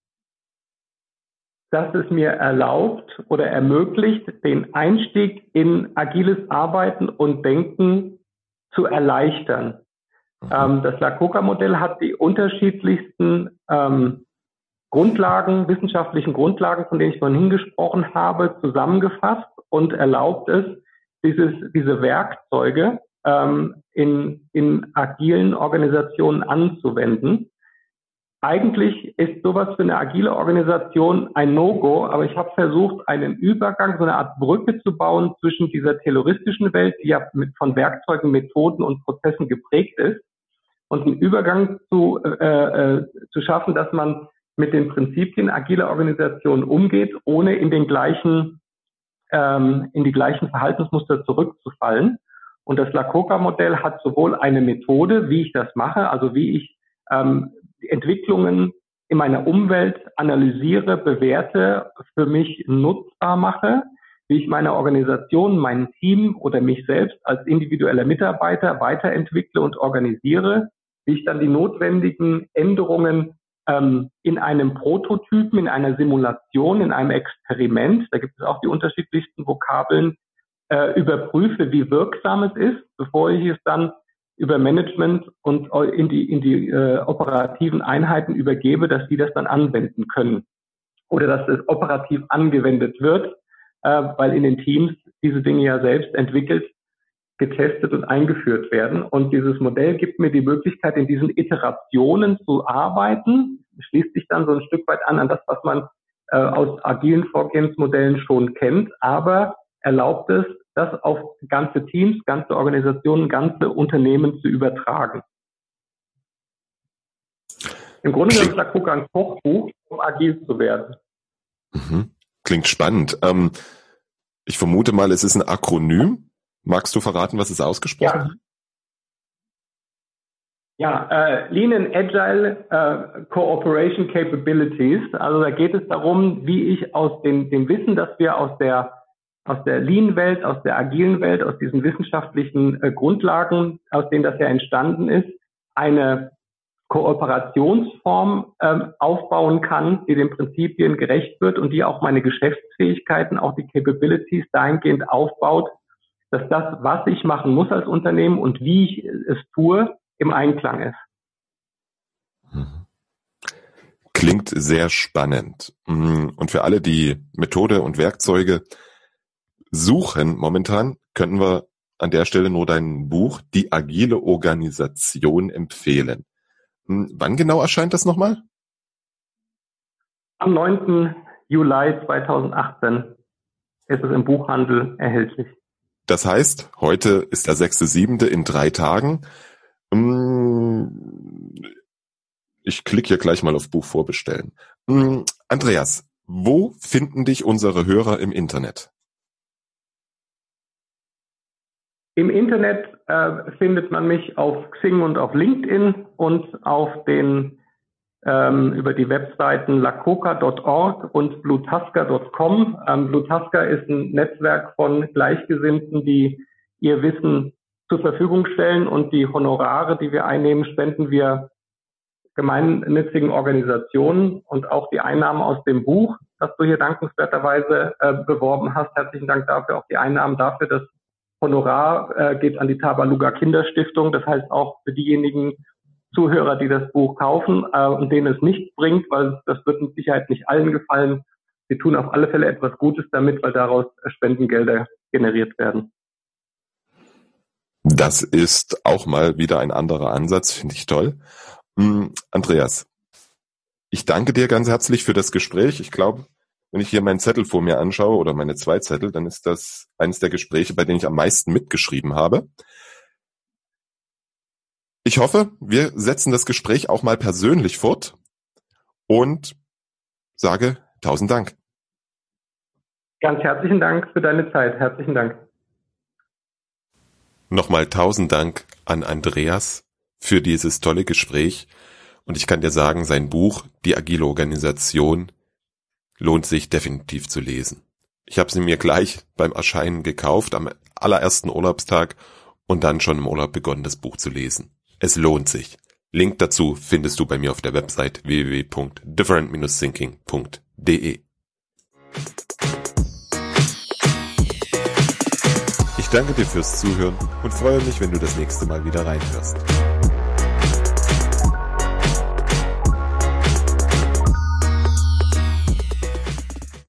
das es mir erlaubt oder ermöglicht, den Einstieg in agiles Arbeiten und Denken zu erleichtern. Ähm, das Lakota-Modell hat die unterschiedlichsten ähm, Grundlagen, wissenschaftlichen Grundlagen, von denen ich vorhin gesprochen habe, zusammengefasst und erlaubt es, dieses, diese Werkzeuge ähm, in, in agilen Organisationen anzuwenden. Eigentlich ist sowas für eine agile Organisation ein No-Go, aber ich habe versucht, einen Übergang, so eine Art Brücke zu bauen zwischen dieser terroristischen Welt, die ja mit, von Werkzeugen, Methoden und Prozessen geprägt ist, und einen Übergang zu, äh, äh, zu schaffen, dass man mit den Prinzipien agiler Organisationen umgeht, ohne in den gleichen, ähm, in die gleichen Verhaltensmuster zurückzufallen. Und das Lakota-Modell hat sowohl eine Methode, wie ich das mache, also wie ich ähm, Entwicklungen in meiner Umwelt analysiere, bewerte, für mich nutzbar mache, wie ich meine Organisation, mein Team oder mich selbst als individueller Mitarbeiter weiterentwickle und organisiere, wie ich dann die notwendigen Änderungen ähm, in einem Prototypen, in einer Simulation, in einem Experiment, da gibt es auch die unterschiedlichsten Vokabeln, äh, überprüfe, wie wirksam es ist, bevor ich es dann über Management und in die, in die äh, operativen Einheiten übergebe, dass die das dann anwenden können. Oder dass es operativ angewendet wird, äh, weil in den Teams diese Dinge ja selbst entwickelt, getestet und eingeführt werden. Und dieses Modell gibt mir die Möglichkeit, in diesen Iterationen zu arbeiten, schließt sich dann so ein Stück weit an an das, was man äh, aus agilen Vorgehensmodellen schon kennt, aber erlaubt es, das auf ganze Teams, ganze Organisationen, ganze Unternehmen zu übertragen. Im Grunde genommen ist Lakota ein Kochbuch, um agil zu werden. Mhm. Klingt spannend. Ähm, ich vermute mal, es ist ein Akronym. Magst du verraten, was es ausgesprochen hat? Ja, ja äh, Lean and Agile äh, Cooperation Capabilities. Also da geht es darum, wie ich aus dem, dem Wissen, das wir aus der aus der Lean-Welt, aus der agilen Welt, aus diesen wissenschaftlichen äh, Grundlagen, aus denen das ja entstanden ist, eine Kooperationsform ähm, aufbauen kann, die den Prinzipien gerecht wird und die auch meine Geschäftsfähigkeiten, auch die Capabilities dahingehend aufbaut, dass das, was ich machen muss als Unternehmen und wie ich es tue, im Einklang ist. Klingt sehr spannend. Und für alle, die Methode und Werkzeuge suchen momentan, könnten wir an der Stelle nur dein Buch Die agile Organisation empfehlen. Wann genau erscheint das nochmal? Am neunten Juli zweitausendachtzehn ist es im Buchhandel erhältlich. Das heißt, heute ist der sechste siebte in drei Tagen. Ich klicke hier gleich mal auf Buch vorbestellen. Andreas, wo finden dich unsere Hörer im Internet? Im Internet äh, findet man mich auf Xing und auf LinkedIn und auf den ähm, über die Webseiten lakota Punkt org und bluetaska Punkt com. Ähm, Bluetaska ist ein Netzwerk von Gleichgesinnten, die ihr Wissen zur Verfügung stellen, und die Honorare, die wir einnehmen, spenden wir gemeinnützigen Organisationen, und auch die Einnahmen aus dem Buch, das du hier dankenswerterweise äh, beworben hast. Herzlichen Dank dafür. Auch die Einnahmen dafür, das Honorar äh, geht an die Tabaluga Kinderstiftung. Das heißt auch für diejenigen Zuhörer, die das Buch kaufen äh, und denen es nichts bringt, weil das wird mit Sicherheit nicht allen gefallen. Sie tun auf alle Fälle etwas Gutes damit, weil daraus Spendengelder generiert werden. Das ist auch mal wieder ein anderer Ansatz, finde ich toll. Hm, Andreas, ich danke dir ganz herzlich für das Gespräch. Ich glaube, wenn ich hier meinen Zettel vor mir anschaue oder meine zwei Zettel, dann ist das eines der Gespräche, bei denen ich am meisten mitgeschrieben habe. Ich hoffe, wir setzen das Gespräch auch mal persönlich fort und sage tausend Dank. Ganz herzlichen Dank für deine Zeit. Herzlichen Dank. Nochmal tausend Dank an Andreas für dieses tolle Gespräch. Und ich kann dir sagen, sein Buch, Die agile Organisation, lohnt sich definitiv zu lesen. Ich habe sie mir gleich beim Erscheinen gekauft, am allerersten Urlaubstag, und dann schon im Urlaub begonnen, das Buch zu lesen. Es lohnt sich. Link dazu findest du bei mir auf der Website w w w Punkt different Bindestrich thinking Punkt d e. Ich danke dir fürs Zuhören und freue mich, wenn du das nächste Mal wieder reinhörst.